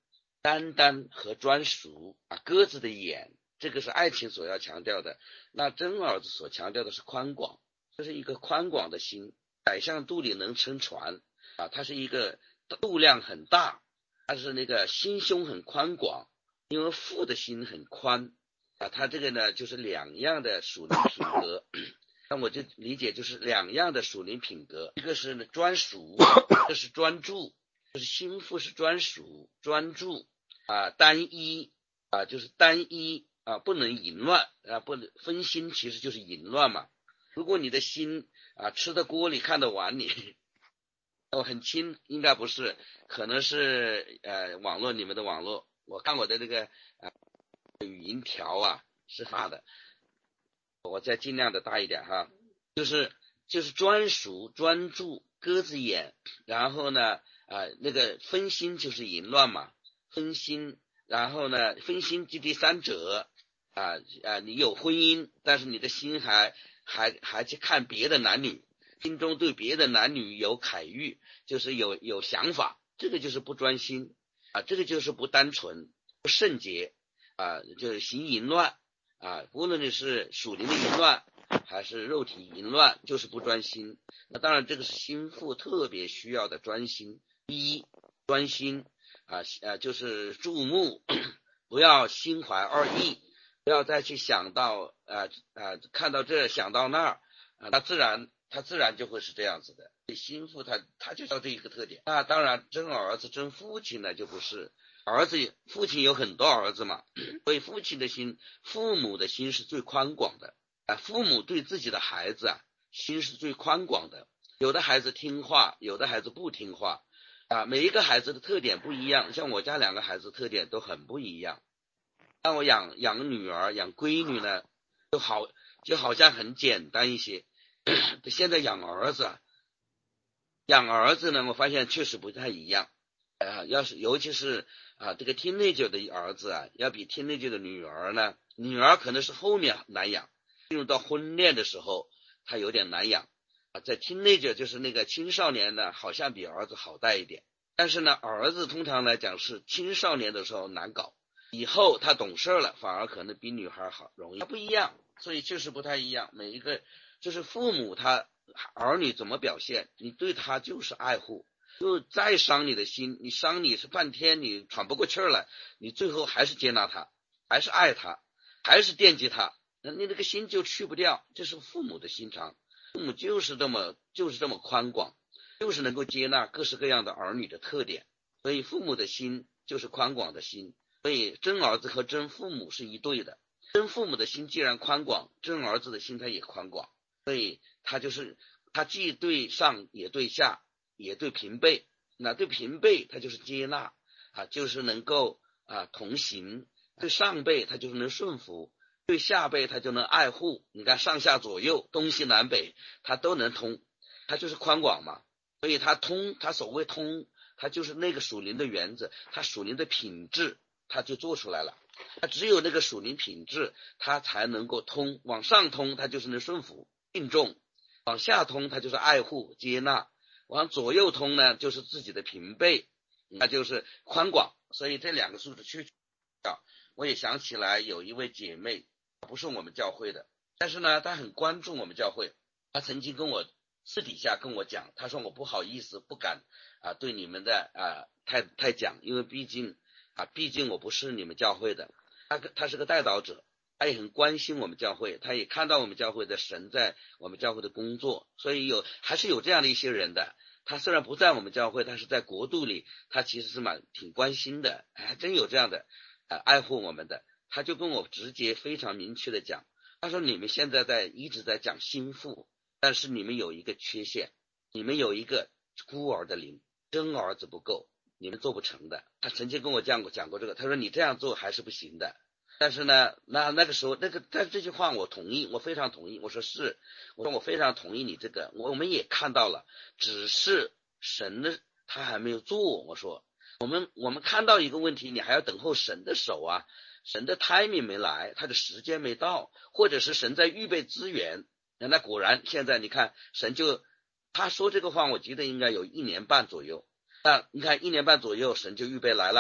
单单和专属啊，鸽子的眼，这个是爱情所要强调的。那真儿子所强调的是宽广，这是一个宽广的心，宰相肚里能撑船啊，它是一个度量很大，它是那个心胸很宽广，因为父的心很宽啊，它这个呢就是两样的属灵品格。那我就理解就是两样的属灵品格，一个是呢专属，一个是专注，就是心腹是专属专注啊，单一啊，就是单一啊，不能淫乱啊，不能分心，其实就是淫乱嘛。如果你的心啊吃到锅里看到碗里，哦很轻，应该不是，可能是呃网络你们的网络，我看我的这个啊语音条啊是发的。我再尽量的大一点哈，就是就是专属专注鸽子眼，然后呢啊、呃、那个分心就是淫乱嘛，分心，然后呢分心即第三者啊啊、呃呃、你有婚姻，但是你的心还还还去看别的男女，心中对别的男女有凯欲，就是有有想法，这个就是不专心啊，这个就是不单纯不圣洁啊，就是行淫乱。啊，无论你是属灵的淫乱还是肉体淫乱，就是不专心。那当然这个是心腹特别需要的专心。第一，专心啊啊，就是注目，不要心怀二意，不要再去想到啊啊看到这想到那儿啊，他自然他自然就会是这样子的。心腹他他就要这一个特点。那当然真儿子真父亲呢就不是。儿子父亲有很多儿子嘛，所以父亲的心父母的心是最宽广的啊，父母对自己的孩子啊心是最宽广的，有的孩子听话，有的孩子不听话啊，每一个孩子的特点不一样，像我家两个孩子特点都很不一样。让我养养女儿养闺女呢就好就好像很简单一些，现在养儿子养儿子呢我发现确实不太一样啊，要是尤其是啊，这个 teenager 的儿子啊，要比 teenager 的女儿呢，女儿可能是后面难养，进入到婚恋的时候，他有点难养啊。在 teenager 就是那个青少年呢，好像比儿子好带一点，但是呢，儿子通常来讲是青少年的时候难搞，以后他懂事了，反而可能比女孩好容易，他不一样，所以确实不太一样。每一个就是父母他儿女怎么表现，你对他就是爱护。就再伤你的心，你伤你是半天你喘不过气儿来，你最后还是接纳他，还是爱他，还是惦记他，那你那个心就去不掉。这是父母的心肠，父母就是这么就是这么宽广，就是能够接纳各式各样的儿女的特点，所以父母的心就是宽广的心。所以真儿子和真父母是一对的，真父母的心既然宽广，真儿子的心他也宽广，所以他就是他既对上也对下也对平辈，那对平辈他就是接纳啊，就是能够啊同行；对上辈他就是能顺服，对下辈他就能爱护。你看上下左右东西南北他都能通，他就是宽广嘛。所以他通，他所谓通，他就是那个属灵的原则，他属灵的品质他就做出来了。他只有那个属灵品质他才能够通，往上通他就是能顺服敬重，往下通他就是爱护接纳，往左右通呢就是自己的平辈，那就是宽广。所以这两个数字去掉，我也想起来有一位姐妹不是我们教会的，但是呢她很关注我们教会，她曾经跟我私底下跟我讲，她说我不好意思不敢啊对你们的啊太太讲，因为毕竟啊毕竟我不是你们教会的，她她是个代祷者，他也很关心我们教会，他也看到我们教会的神在我们教会的工作，所以有还是有这样的一些人的。他虽然不在我们教会，但是在国度里他其实是蛮挺关心的，还真有这样的呃爱护我们的。他就跟我直接非常明确的讲，他说你们现在在一直在讲心腹，但是你们有一个缺陷，你们有一个孤儿的灵，真儿子不够，你们做不成的。他曾经跟我讲过讲过这个，他说你这样做还是不行的。但是呢，那那个时候那个，但是这句话我同意，我非常同意。我说是，我说我非常同意你这个，我们也看到了，只是神的他还没有做。我说我们我们看到一个问题，你还要等候神的手啊，神的 timing 没来，他的时间没到，或者是神在预备资源。那果然现在你看神就他说这个话，我记得应该有一年半左右。那你看一年半左右，神就预备来了。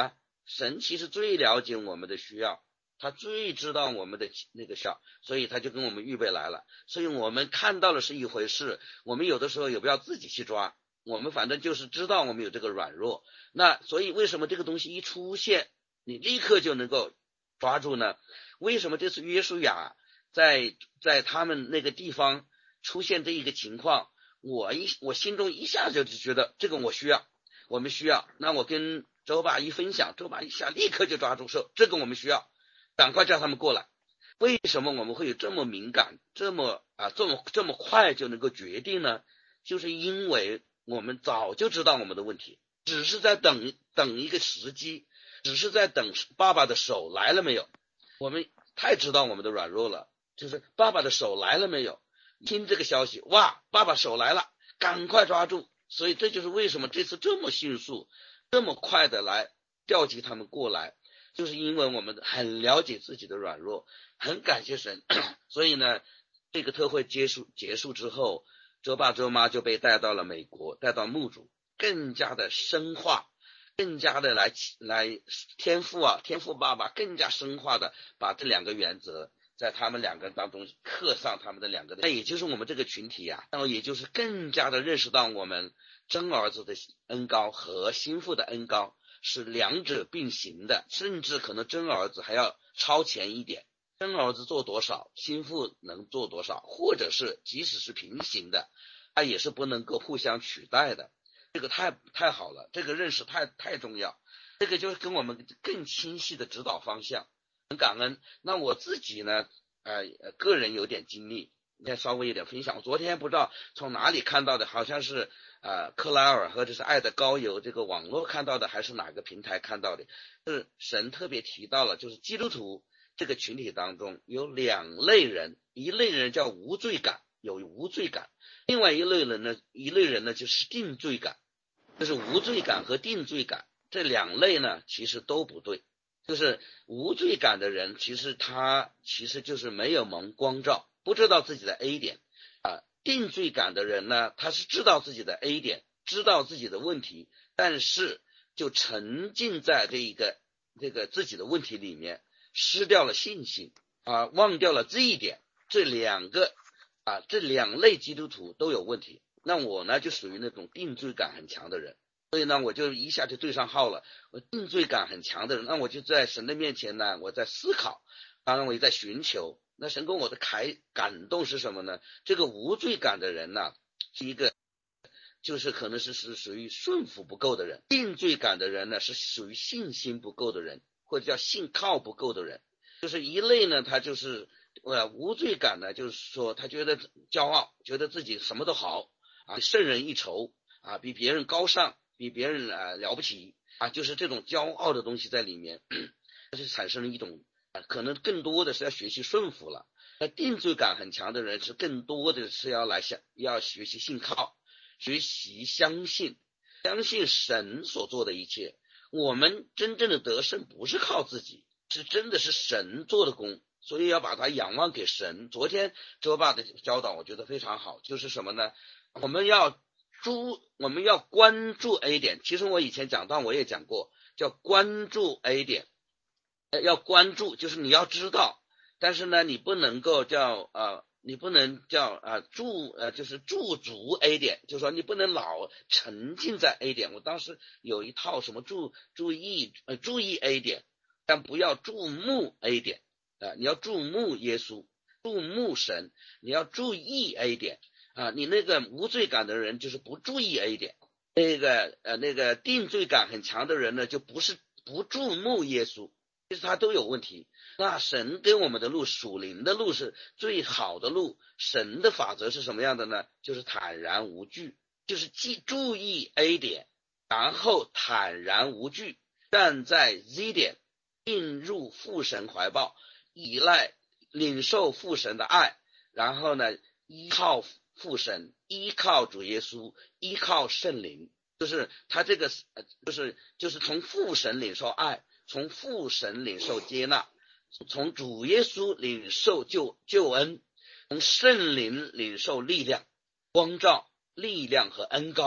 神其实最了解我们的需要，他最知道我们的那个需要，所以他就跟我们预备来了。所以我们看到了是一回事，我们有的时候也不要自己去抓，我们反正就是知道我们有这个软弱。那所以为什么这个东西一出现你立刻就能够抓住呢？为什么这次约书亚在在他们那个地方出现这一个情况，我一我心中一下就觉得这个我需要，我们需要。那我跟周爸一分享，周爸一下立刻就抓住说这个我们需要，赶快叫他们过来。为什么我们会有这么敏感，这么啊这么这么快就能够决定呢？就是因为我们早就知道我们的问题，只是在等等一个时机，只是在等爸爸的手来了没有。我们太知道我们的软弱了，就是爸爸的手来了没有，听这个消息，哇，爸爸手来了，赶快抓住。所以这就是为什么这次这么迅速这么快的来调集他们过来，就是因为我们很了解自己的软弱，很感谢神。所以呢，这个特会结束结束之后，周爸周妈就被带到了美国，带到牧主，更加的深化，更加的来来天父啊天父爸爸更加深化的把这两个原则在他们两个当中刻上他们的两个，那也就是我们这个群体啊，然后也就是更加的认识到我们真儿子的恩膏和心腹的恩膏是两者并行的，甚至可能真儿子还要超前一点，真儿子做多少心腹能做多少，或者是即使是平行的，它也是不能够互相取代的。这个太太好了，这个认识太太重要，这个就是跟我们更清晰的指导方向，很感恩。那我自己呢呃个人有点经历，再稍微有点分享。我昨天不知道从哪里看到的，好像是呃克莱尔或者是爱的高邮这个网络看到的，还是哪个平台看到的，是神特别提到了，就是基督徒这个群体当中有两类人，一类人叫无罪感，有无罪感，另外一类人呢一类人呢就是定罪感。就是无罪感和定罪感这两类呢其实都不对。就是无罪感的人其实他其实就是没有蒙光照，不知道自己的 A 点啊。定罪感的人呢，他是知道自己的 A 点，知道自己的问题，但是就沉浸在这一个这个自己的问题里面，失掉了信心啊，忘掉了这一点。这两个啊这两类基督徒都有问题。那我呢就属于那种定罪感很强的人，所以呢我就一下就对上号了。我定罪感很强的人，那我就在神的面前呢，我在思考，当然我也在寻求。那神跟我的开感动是什么呢？这个无罪感的人呢，是一个就是可能是是属于顺服不够的人，定罪感的人呢是属于信心不够的人，或者叫信靠不够的人。就是一类呢，他就是呃无罪感呢，就是说他觉得骄傲，觉得自己什么都好啊，胜人一筹啊，比别人高尚，比别人啊了不起啊，就是这种骄傲的东西在里面，它就产生了一种啊，可能更多的是要学习顺服了。那定罪感很强的人是更多的是要来想要学习信靠，学习相信，相信神所做的一切。我们真正的得胜不是靠自己，是真的是神做的工，所以要把它仰望给神。昨天周爸的教导我觉得非常好，就是什么呢？我们要注我们要关注 A 点，其实我以前讲到我也讲过，叫关注 A 点，要关注就是你要知道，但是呢你不能够叫呃你不能叫呃注呃就是驻足 A 点，就是说你不能老沉浸在 A 点。我当时有一套什么注注意呃注意 A 点，但不要注目 A 点啊、呃，你要注目耶稣，注目神，你要注意 A 点啊。你那个无罪感的人就是不注意 A 点，那个呃那个定罪感很强的人呢，就不是不注目耶稣，其实他都有问题。那神给我们的路，属灵的路是最好的路。神的法则是什么样的呢？就是坦然无惧，就是记注意 A 点，然后坦然无惧，站在 Z 点，进入父神怀抱，依赖领受父神的爱，然后呢依靠父神，依靠主耶稣，依靠圣灵，就是他这个就是就是从父神领受爱，从父神领受接纳，从主耶稣领受救救恩，从圣灵领受力量光照力量和恩膏。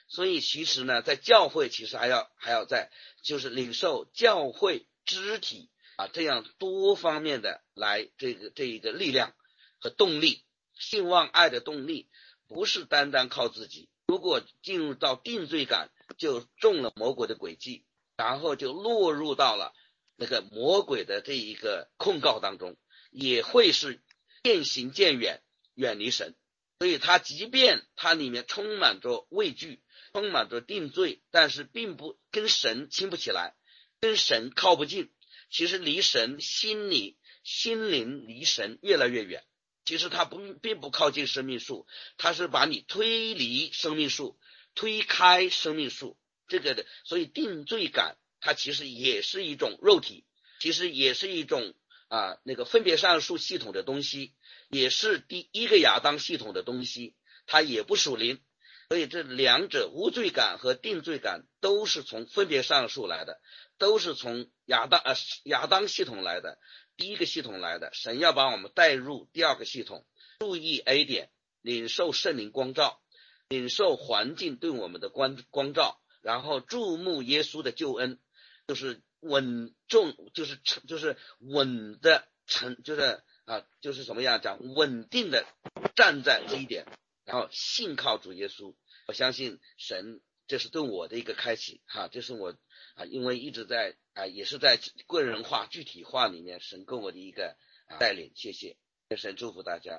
所以其实呢，在教会其实还要还要在就是领受教会肢体啊这样多方面的来这个这一个力量和动力，信望爱的动力不是单单靠自己。如果进入到定罪感，就中了魔鬼的诡计，然后就落入到了那个魔鬼的这一个控告当中，也会是渐行渐远，远离神。所以他即便他里面充满着畏惧，充满着定罪，但是并不跟神亲不起来，跟神靠不近，其实离神心里心灵离神越来越远。其实他不并不靠近生命树，他是把你推离生命树，推开生命树。这个的，所以定罪感它其实也是一种肉体，其实也是一种啊那个分别善恶树系统的东西，也是第一个亚当系统的东西，它也不属灵。所以这两者无罪感和定罪感都是从分别善恶树来的，都是从亚当呃亚当系统来的，第一个系统来的。神要把我们带入第二个系统，注意 A 点，领受圣灵光照，领受环境对我们的光光照，然后注目耶稣的救恩，就是稳重，就是就是稳的成，就是啊，就是什么样讲，稳定的站在这一点，然后信靠主耶稣。我相信神，这是对我的一个开启哈，这是我啊，因为一直在啊，也是在个人化、具体化里面，神给我的一个啊带领。谢谢，神祝福大家。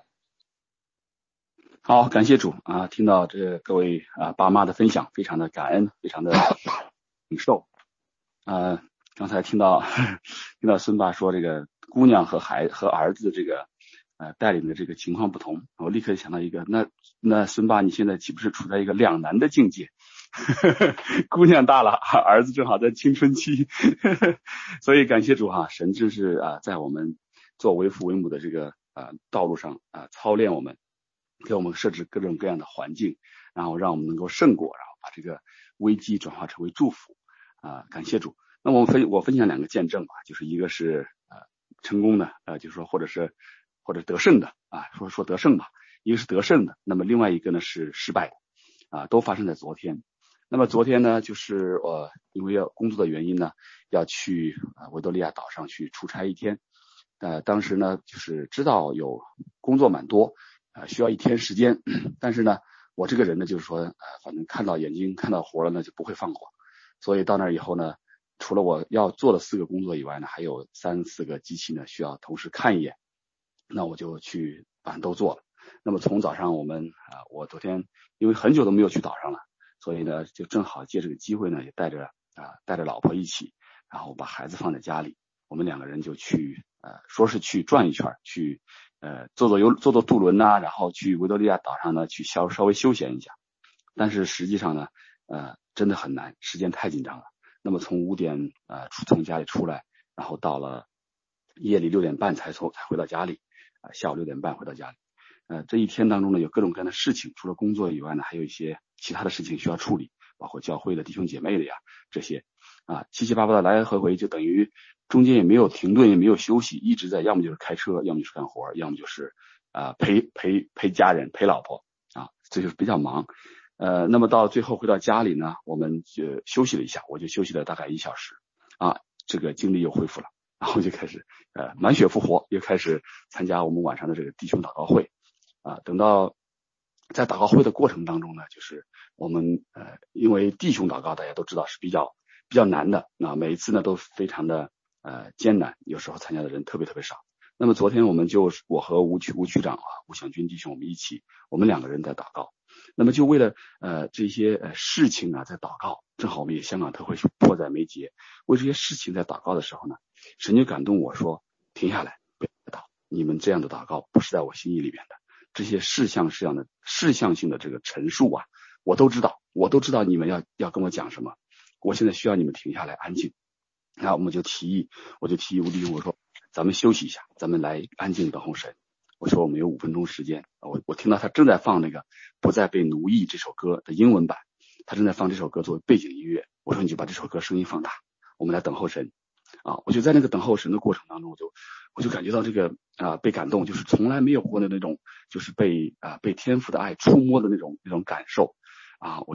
好，感谢主啊！听到这各位啊爸妈的分享，非常的感恩，非常的领受。呃，刚才听到听到孙爸说这个姑娘和孩和儿子这个呃带领的这个情况不同，我立刻想到一个，那那孙爸你现在岂不是处在一个两难的境界？姑娘大了，儿子正好在青春期，所以感谢主哈，神真是啊在我们做为父为母的这个啊道路上啊操练我们。给我们设置各种各样的环境，然后让我们能够胜过，然后把这个危机转化成为祝福啊、呃！感谢主。那我们分我分享两个见证吧，就是一个是呃成功的，呃就是说或者是或者得胜的啊，说说得胜吧，一个是得胜的，那么另外一个呢是失败的啊，都发生在昨天。那么昨天呢，就是我、呃、因为要工作的原因呢，要去啊、呃、维多利亚岛上去出差一天，呃当时呢就是知道有工作蛮多。呃，需要一天时间，但是呢，我这个人呢，就是说，呃，反正看到眼睛看到活了呢，就不会放过。所以到那儿以后呢，除了我要做的四个工作以外呢，还有三四个机器呢需要同时看一眼。那我就去把它都做了。那么从早上我们啊、呃，我昨天因为很久都没有去岛上了，所以呢，就正好借这个机会呢，也带着啊、呃、带着老婆一起，然后把孩子放在家里，我们两个人就去呃，说是去转一圈，去。呃，坐坐游坐坐渡轮呐、啊，然后去维多利亚岛上呢，去稍稍微休闲一下。但是实际上呢，呃，真的很难，时间太紧张了。那么从五点呃从家里出来，然后到了夜里六点半才从才回到家里，啊、呃，下午六点半回到家里。呃，这一天当中呢，有各种各样的事情，除了工作以外呢，还有一些其他的事情需要处理，包括教会的弟兄姐妹的呀这些啊，七七八八的来来回回，就等于。中间也没有停顿，也没有休息，一直在，要么就是开车，要么就是干活，要么就是啊、呃、陪陪陪家人，陪老婆啊，这就是比较忙。呃，那么到最后回到家里呢，我们就休息了一下，我就休息了大概一小时啊，这个精力又恢复了，然后就开始呃满血复活，又开始参加我们晚上的这个弟兄祷告会啊。等到在祷告会的过程当中呢，就是我们呃因为弟兄祷告大家都知道是比较比较难的啊，每一次呢都非常的。呃，艰难，有时候参加的人特别特别少。那么昨天我们就我和吴区吴区长啊，吴响军弟兄，我们一起，我们两个人在祷告。那么就为了呃这些呃事情啊，在祷告。正好我们也香港特会迫在眉睫，为这些事情在祷告的时候呢，神就感动我说，停下来，不要祷，你们这样的祷告不是在我心意里面的。这些事项是这样的事项性的这个陈述啊，我都知道，我都知道你们要要跟我讲什么。我现在需要你们停下来，安静。那我们就提议，我就提议吴弟兄，我说咱们休息一下，咱们来安静等候神。我说我们有五分钟时间，我我听到他正在放那个不再被奴役这首歌的英文版，他正在放这首歌作为背景音乐。我说你就把这首歌声音放大，我们来等候神啊！我就在那个等候神的过程当中，我就我就感觉到这个啊被感动，就是从来没有过的那种，就是被啊被天父的爱触摸的那种那种感受啊！我就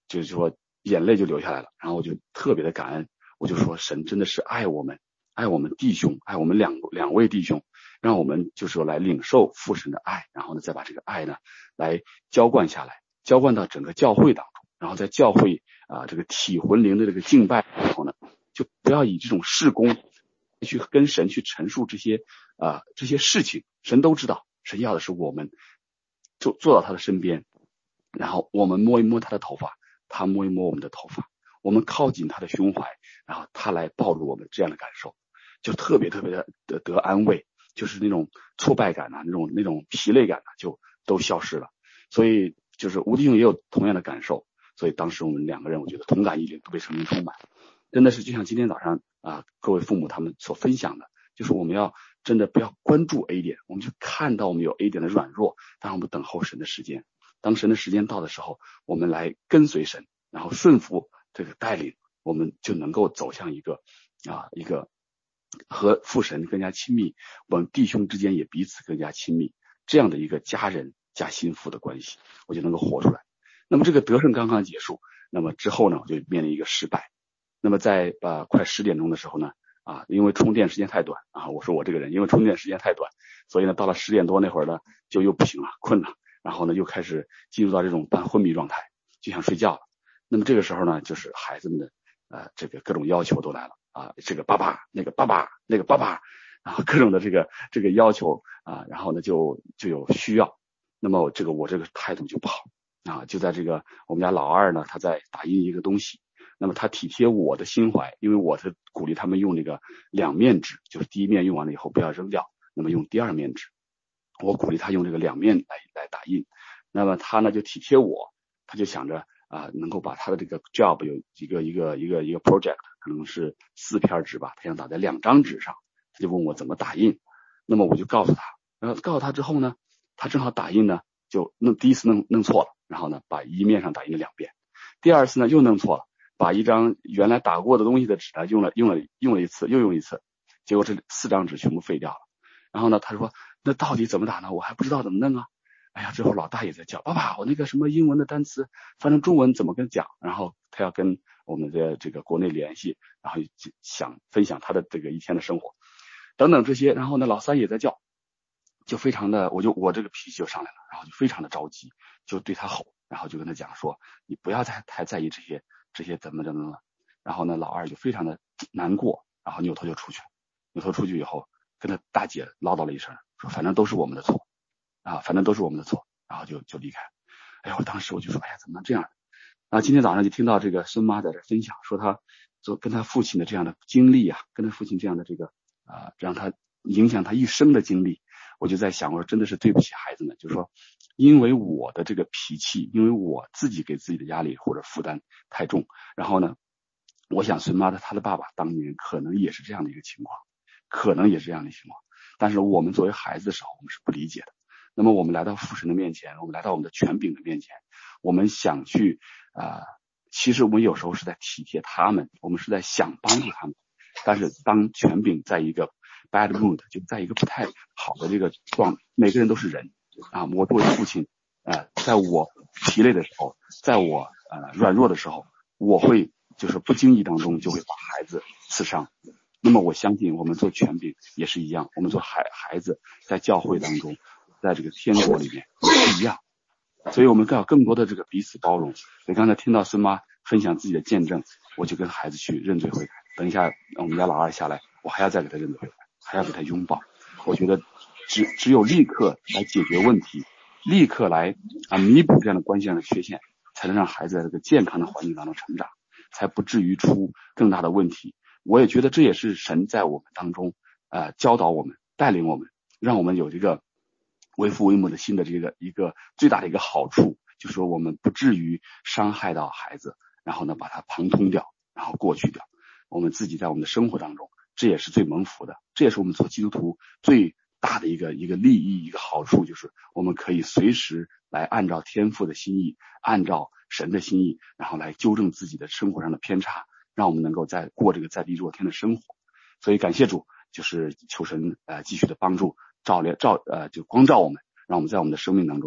就是说眼泪就流下来了，然后我就特别的感恩，我就说神真的是爱我们，爱我们弟兄，爱我们两两位弟兄，让我们就是说来领受父神的爱，然后呢再把这个爱呢来浇灌下来，浇灌到整个教会当中，然后在教会啊、呃、这个体魂灵的这个敬拜的时候呢，就不要以这种事工去跟神去陈述这些啊、呃、这些事情，神都知道，神要的是我们就坐到他的身边，然后我们摸一摸他的头发，他摸一摸我们的头发，我们靠近他的胸怀，然后他来抱住我们，这样的感受就特别特别的得得安慰，就是那种挫败感啊，那种那种疲累感啊，就都消失了。所以就是吴弟兄也有同样的感受，所以当时我们两个人我觉得同感一灵，都被圣灵充满，真的是就像今天早上啊各位父母他们所分享的，就是我们要真的不要关注 A 点，我们就看到我们有 A 点的软弱，但我们等候神的时间，当神的时间到的时候，我们来跟随神，然后顺服这个带领，我们就能够走向一个啊一个和父神更加亲密，我们弟兄之间也彼此更加亲密，这样的一个家人加心腹的关系，我就能够活出来。那么这个得胜刚刚结束，那么之后呢，我就面临一个失败。那么在呃快十点钟的时候呢，啊，因为充电时间太短啊，我说我这个人因为充电时间太短，所以呢到了十点多那会儿呢就又不行了，困了，然后呢又开始进入到这种半昏迷状态，就想睡觉了。那么这个时候呢，就是孩子们的呃这个各种要求都来了啊，这个爸爸那个爸爸那个爸爸，然后各种的这个这个要求啊，然后呢就就有需要，那么这个我这个态度就不好啊，就在这个我们家老二呢他在打印一个东西，那么他体贴我的心怀，因为我是鼓励他们用那个两面纸，就是第一面用完了以后不要扔掉，那么用第二面纸，我鼓励他用这个两面来来打印，那么他呢就体贴我，他就想着啊、呃，能够把他的这个 job 有一个一个一个一个 project 可能是四篇纸吧，他想打在两张纸上，他就问我怎么打印，那么我就告诉他，然后告诉他之后呢，他正好打印呢就弄第一次弄弄错了，然后呢把一面上打印了两遍，第二次呢又弄错了，把一张原来打过的东西的纸呢用了用了用了一次又用一次，结果这四张纸全部废掉了。然后呢他说那到底怎么打呢，我还不知道怎么弄啊。哎呀，之后老大也在叫爸爸，我那个什么英文的单词翻成中文怎么跟讲，然后他要跟我们的这个国内联系，然后想分享他的这个一天的生活等等这些，然后呢老三也在叫，就非常的我就我这个脾气就上来了，然后就非常的着急，就对他吼，然后就跟他讲说你不要再太在意这些这些怎么怎么了。然后呢老二就非常的难过，然后扭头就出去了，扭头出去以后跟他大姐唠叨了一声，说反正都是我们的错啊，反正都是我们的错，然后就就离开。哎呀，我当时我就说，哎呀，怎么能这样？然后今天早上就听到这个孙妈在这分享，说她就跟她父亲的这样的经历啊，跟她父亲这样的这个啊、呃，让他影响他一生的经历，我就在想，我说真的是对不起孩子们，就是说，因为我的这个脾气，因为我自己给自己的压力或者负担太重，然后呢，我想孙妈的她的爸爸当年可能也是这样的一个情况，可能也是这样的情况，但是我们作为孩子的时候，我们是不理解的。那么我们来到父神的面前，我们来到我们的权柄的面前，我们想去啊、呃，其实我们有时候是在体贴他们，我们是在想帮助他们，但是当权柄在一个 bad mood， 就在一个不太好的这个状，每个人都是人啊，我作为父亲呃，在我疲累的时候，在我呃软弱的时候，我会就是不经意当中就会把孩子刺伤。那么我相信我们做权柄也是一样，我们做孩孩子在教会当中，在这个天国里面也是一样，所以我们更要更多的这个彼此包容。所以刚才听到孙妈分享自己的见证，我就跟孩子去认罪悔改。等一下我们家老二下来，我还要再给他认罪悔改，还要给他拥抱。我觉得只只有立刻来解决问题，立刻来啊弥补这样的关系上的缺陷，才能让孩子在这个健康的环境当中成长，才不至于出更大的问题。我也觉得这也是神在我们当中呃教导我们，带领我们，让我们有这个为父为母的心的这个一个最大的一个好处，就是说我们不至于伤害到孩子，然后呢把它旁通掉，然后过去掉。我们自己在我们的生活当中，这也是最蒙福的，这也是我们做基督徒最大的一个一个利益，一个好处，就是我们可以随时来按照天父的心意，按照神的心意，然后来纠正自己的生活上的偏差，让我们能够在过这个在地若天的生活。所以感谢主，就是求神呃继续的帮助照亮照呃就光照我们，让我们在我们的生命当中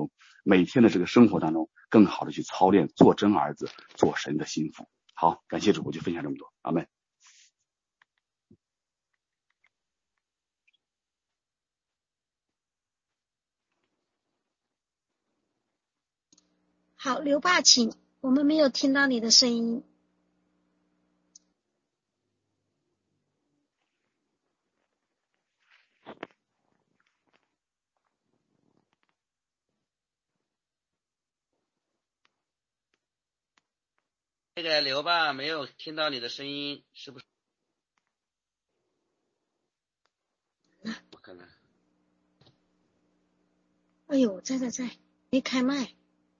每天的这个生活当中更好的去操练做真儿子，做神的心腹。好，感谢主，我就分享这么多，阿们。 好，刘爸请，我们没有听到你的声音。 那个刘爸没有听到你的声音，是不是？我看看。 哎呦，在在在，没开麦。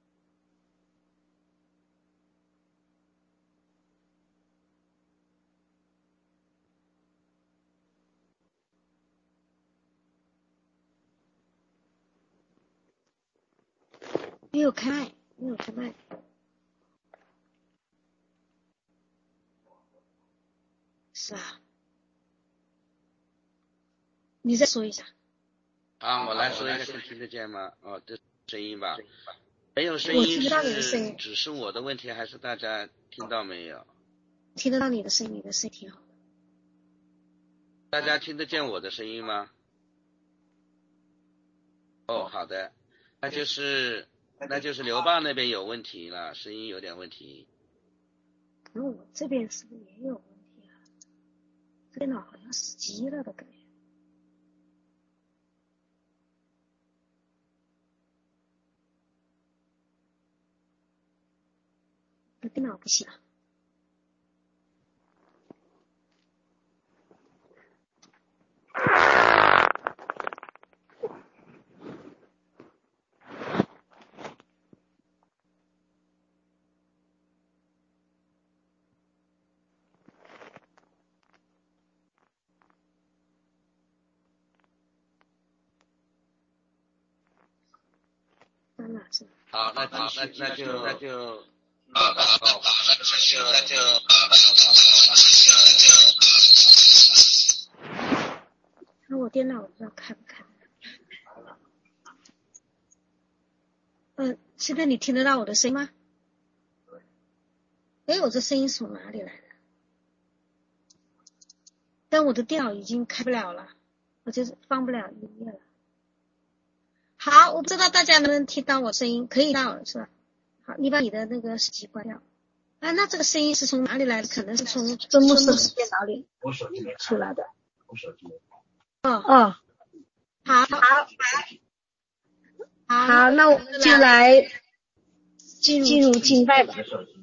没有开麦，没有开麦。是啊，你再说一下。 啊，我来说一下，听得见吗？哦，这声音吧，没有声音， 我听得到你的声音， 只是我的问题，还是大家听到没有？ 听得到你的声音，你的声音挺好的。 大家听得见我的声音吗？哦，好的，那就是那就是刘爸那边有问题了，声音有点问题。 那我这边是不是也有问题啊？电脑好像死机了的感觉。这电脑不行。 好，那好，那那就那就啊，好，那就那就那我电脑我不知道开不开。嗯、呃，现在你听得到我的声音吗？哎，我这声音从哪里来的？但我的电脑已经开不了了，我就是放不了音乐了。好，我不知道大家能不能听到我声音，可以到是吧？好，你把你的那个手机关掉。啊，那这个声音是从哪里来的？可能是从真牧师的电脑里出来的。哦哦，好，好，好，好，那我们就来进入敬拜吧。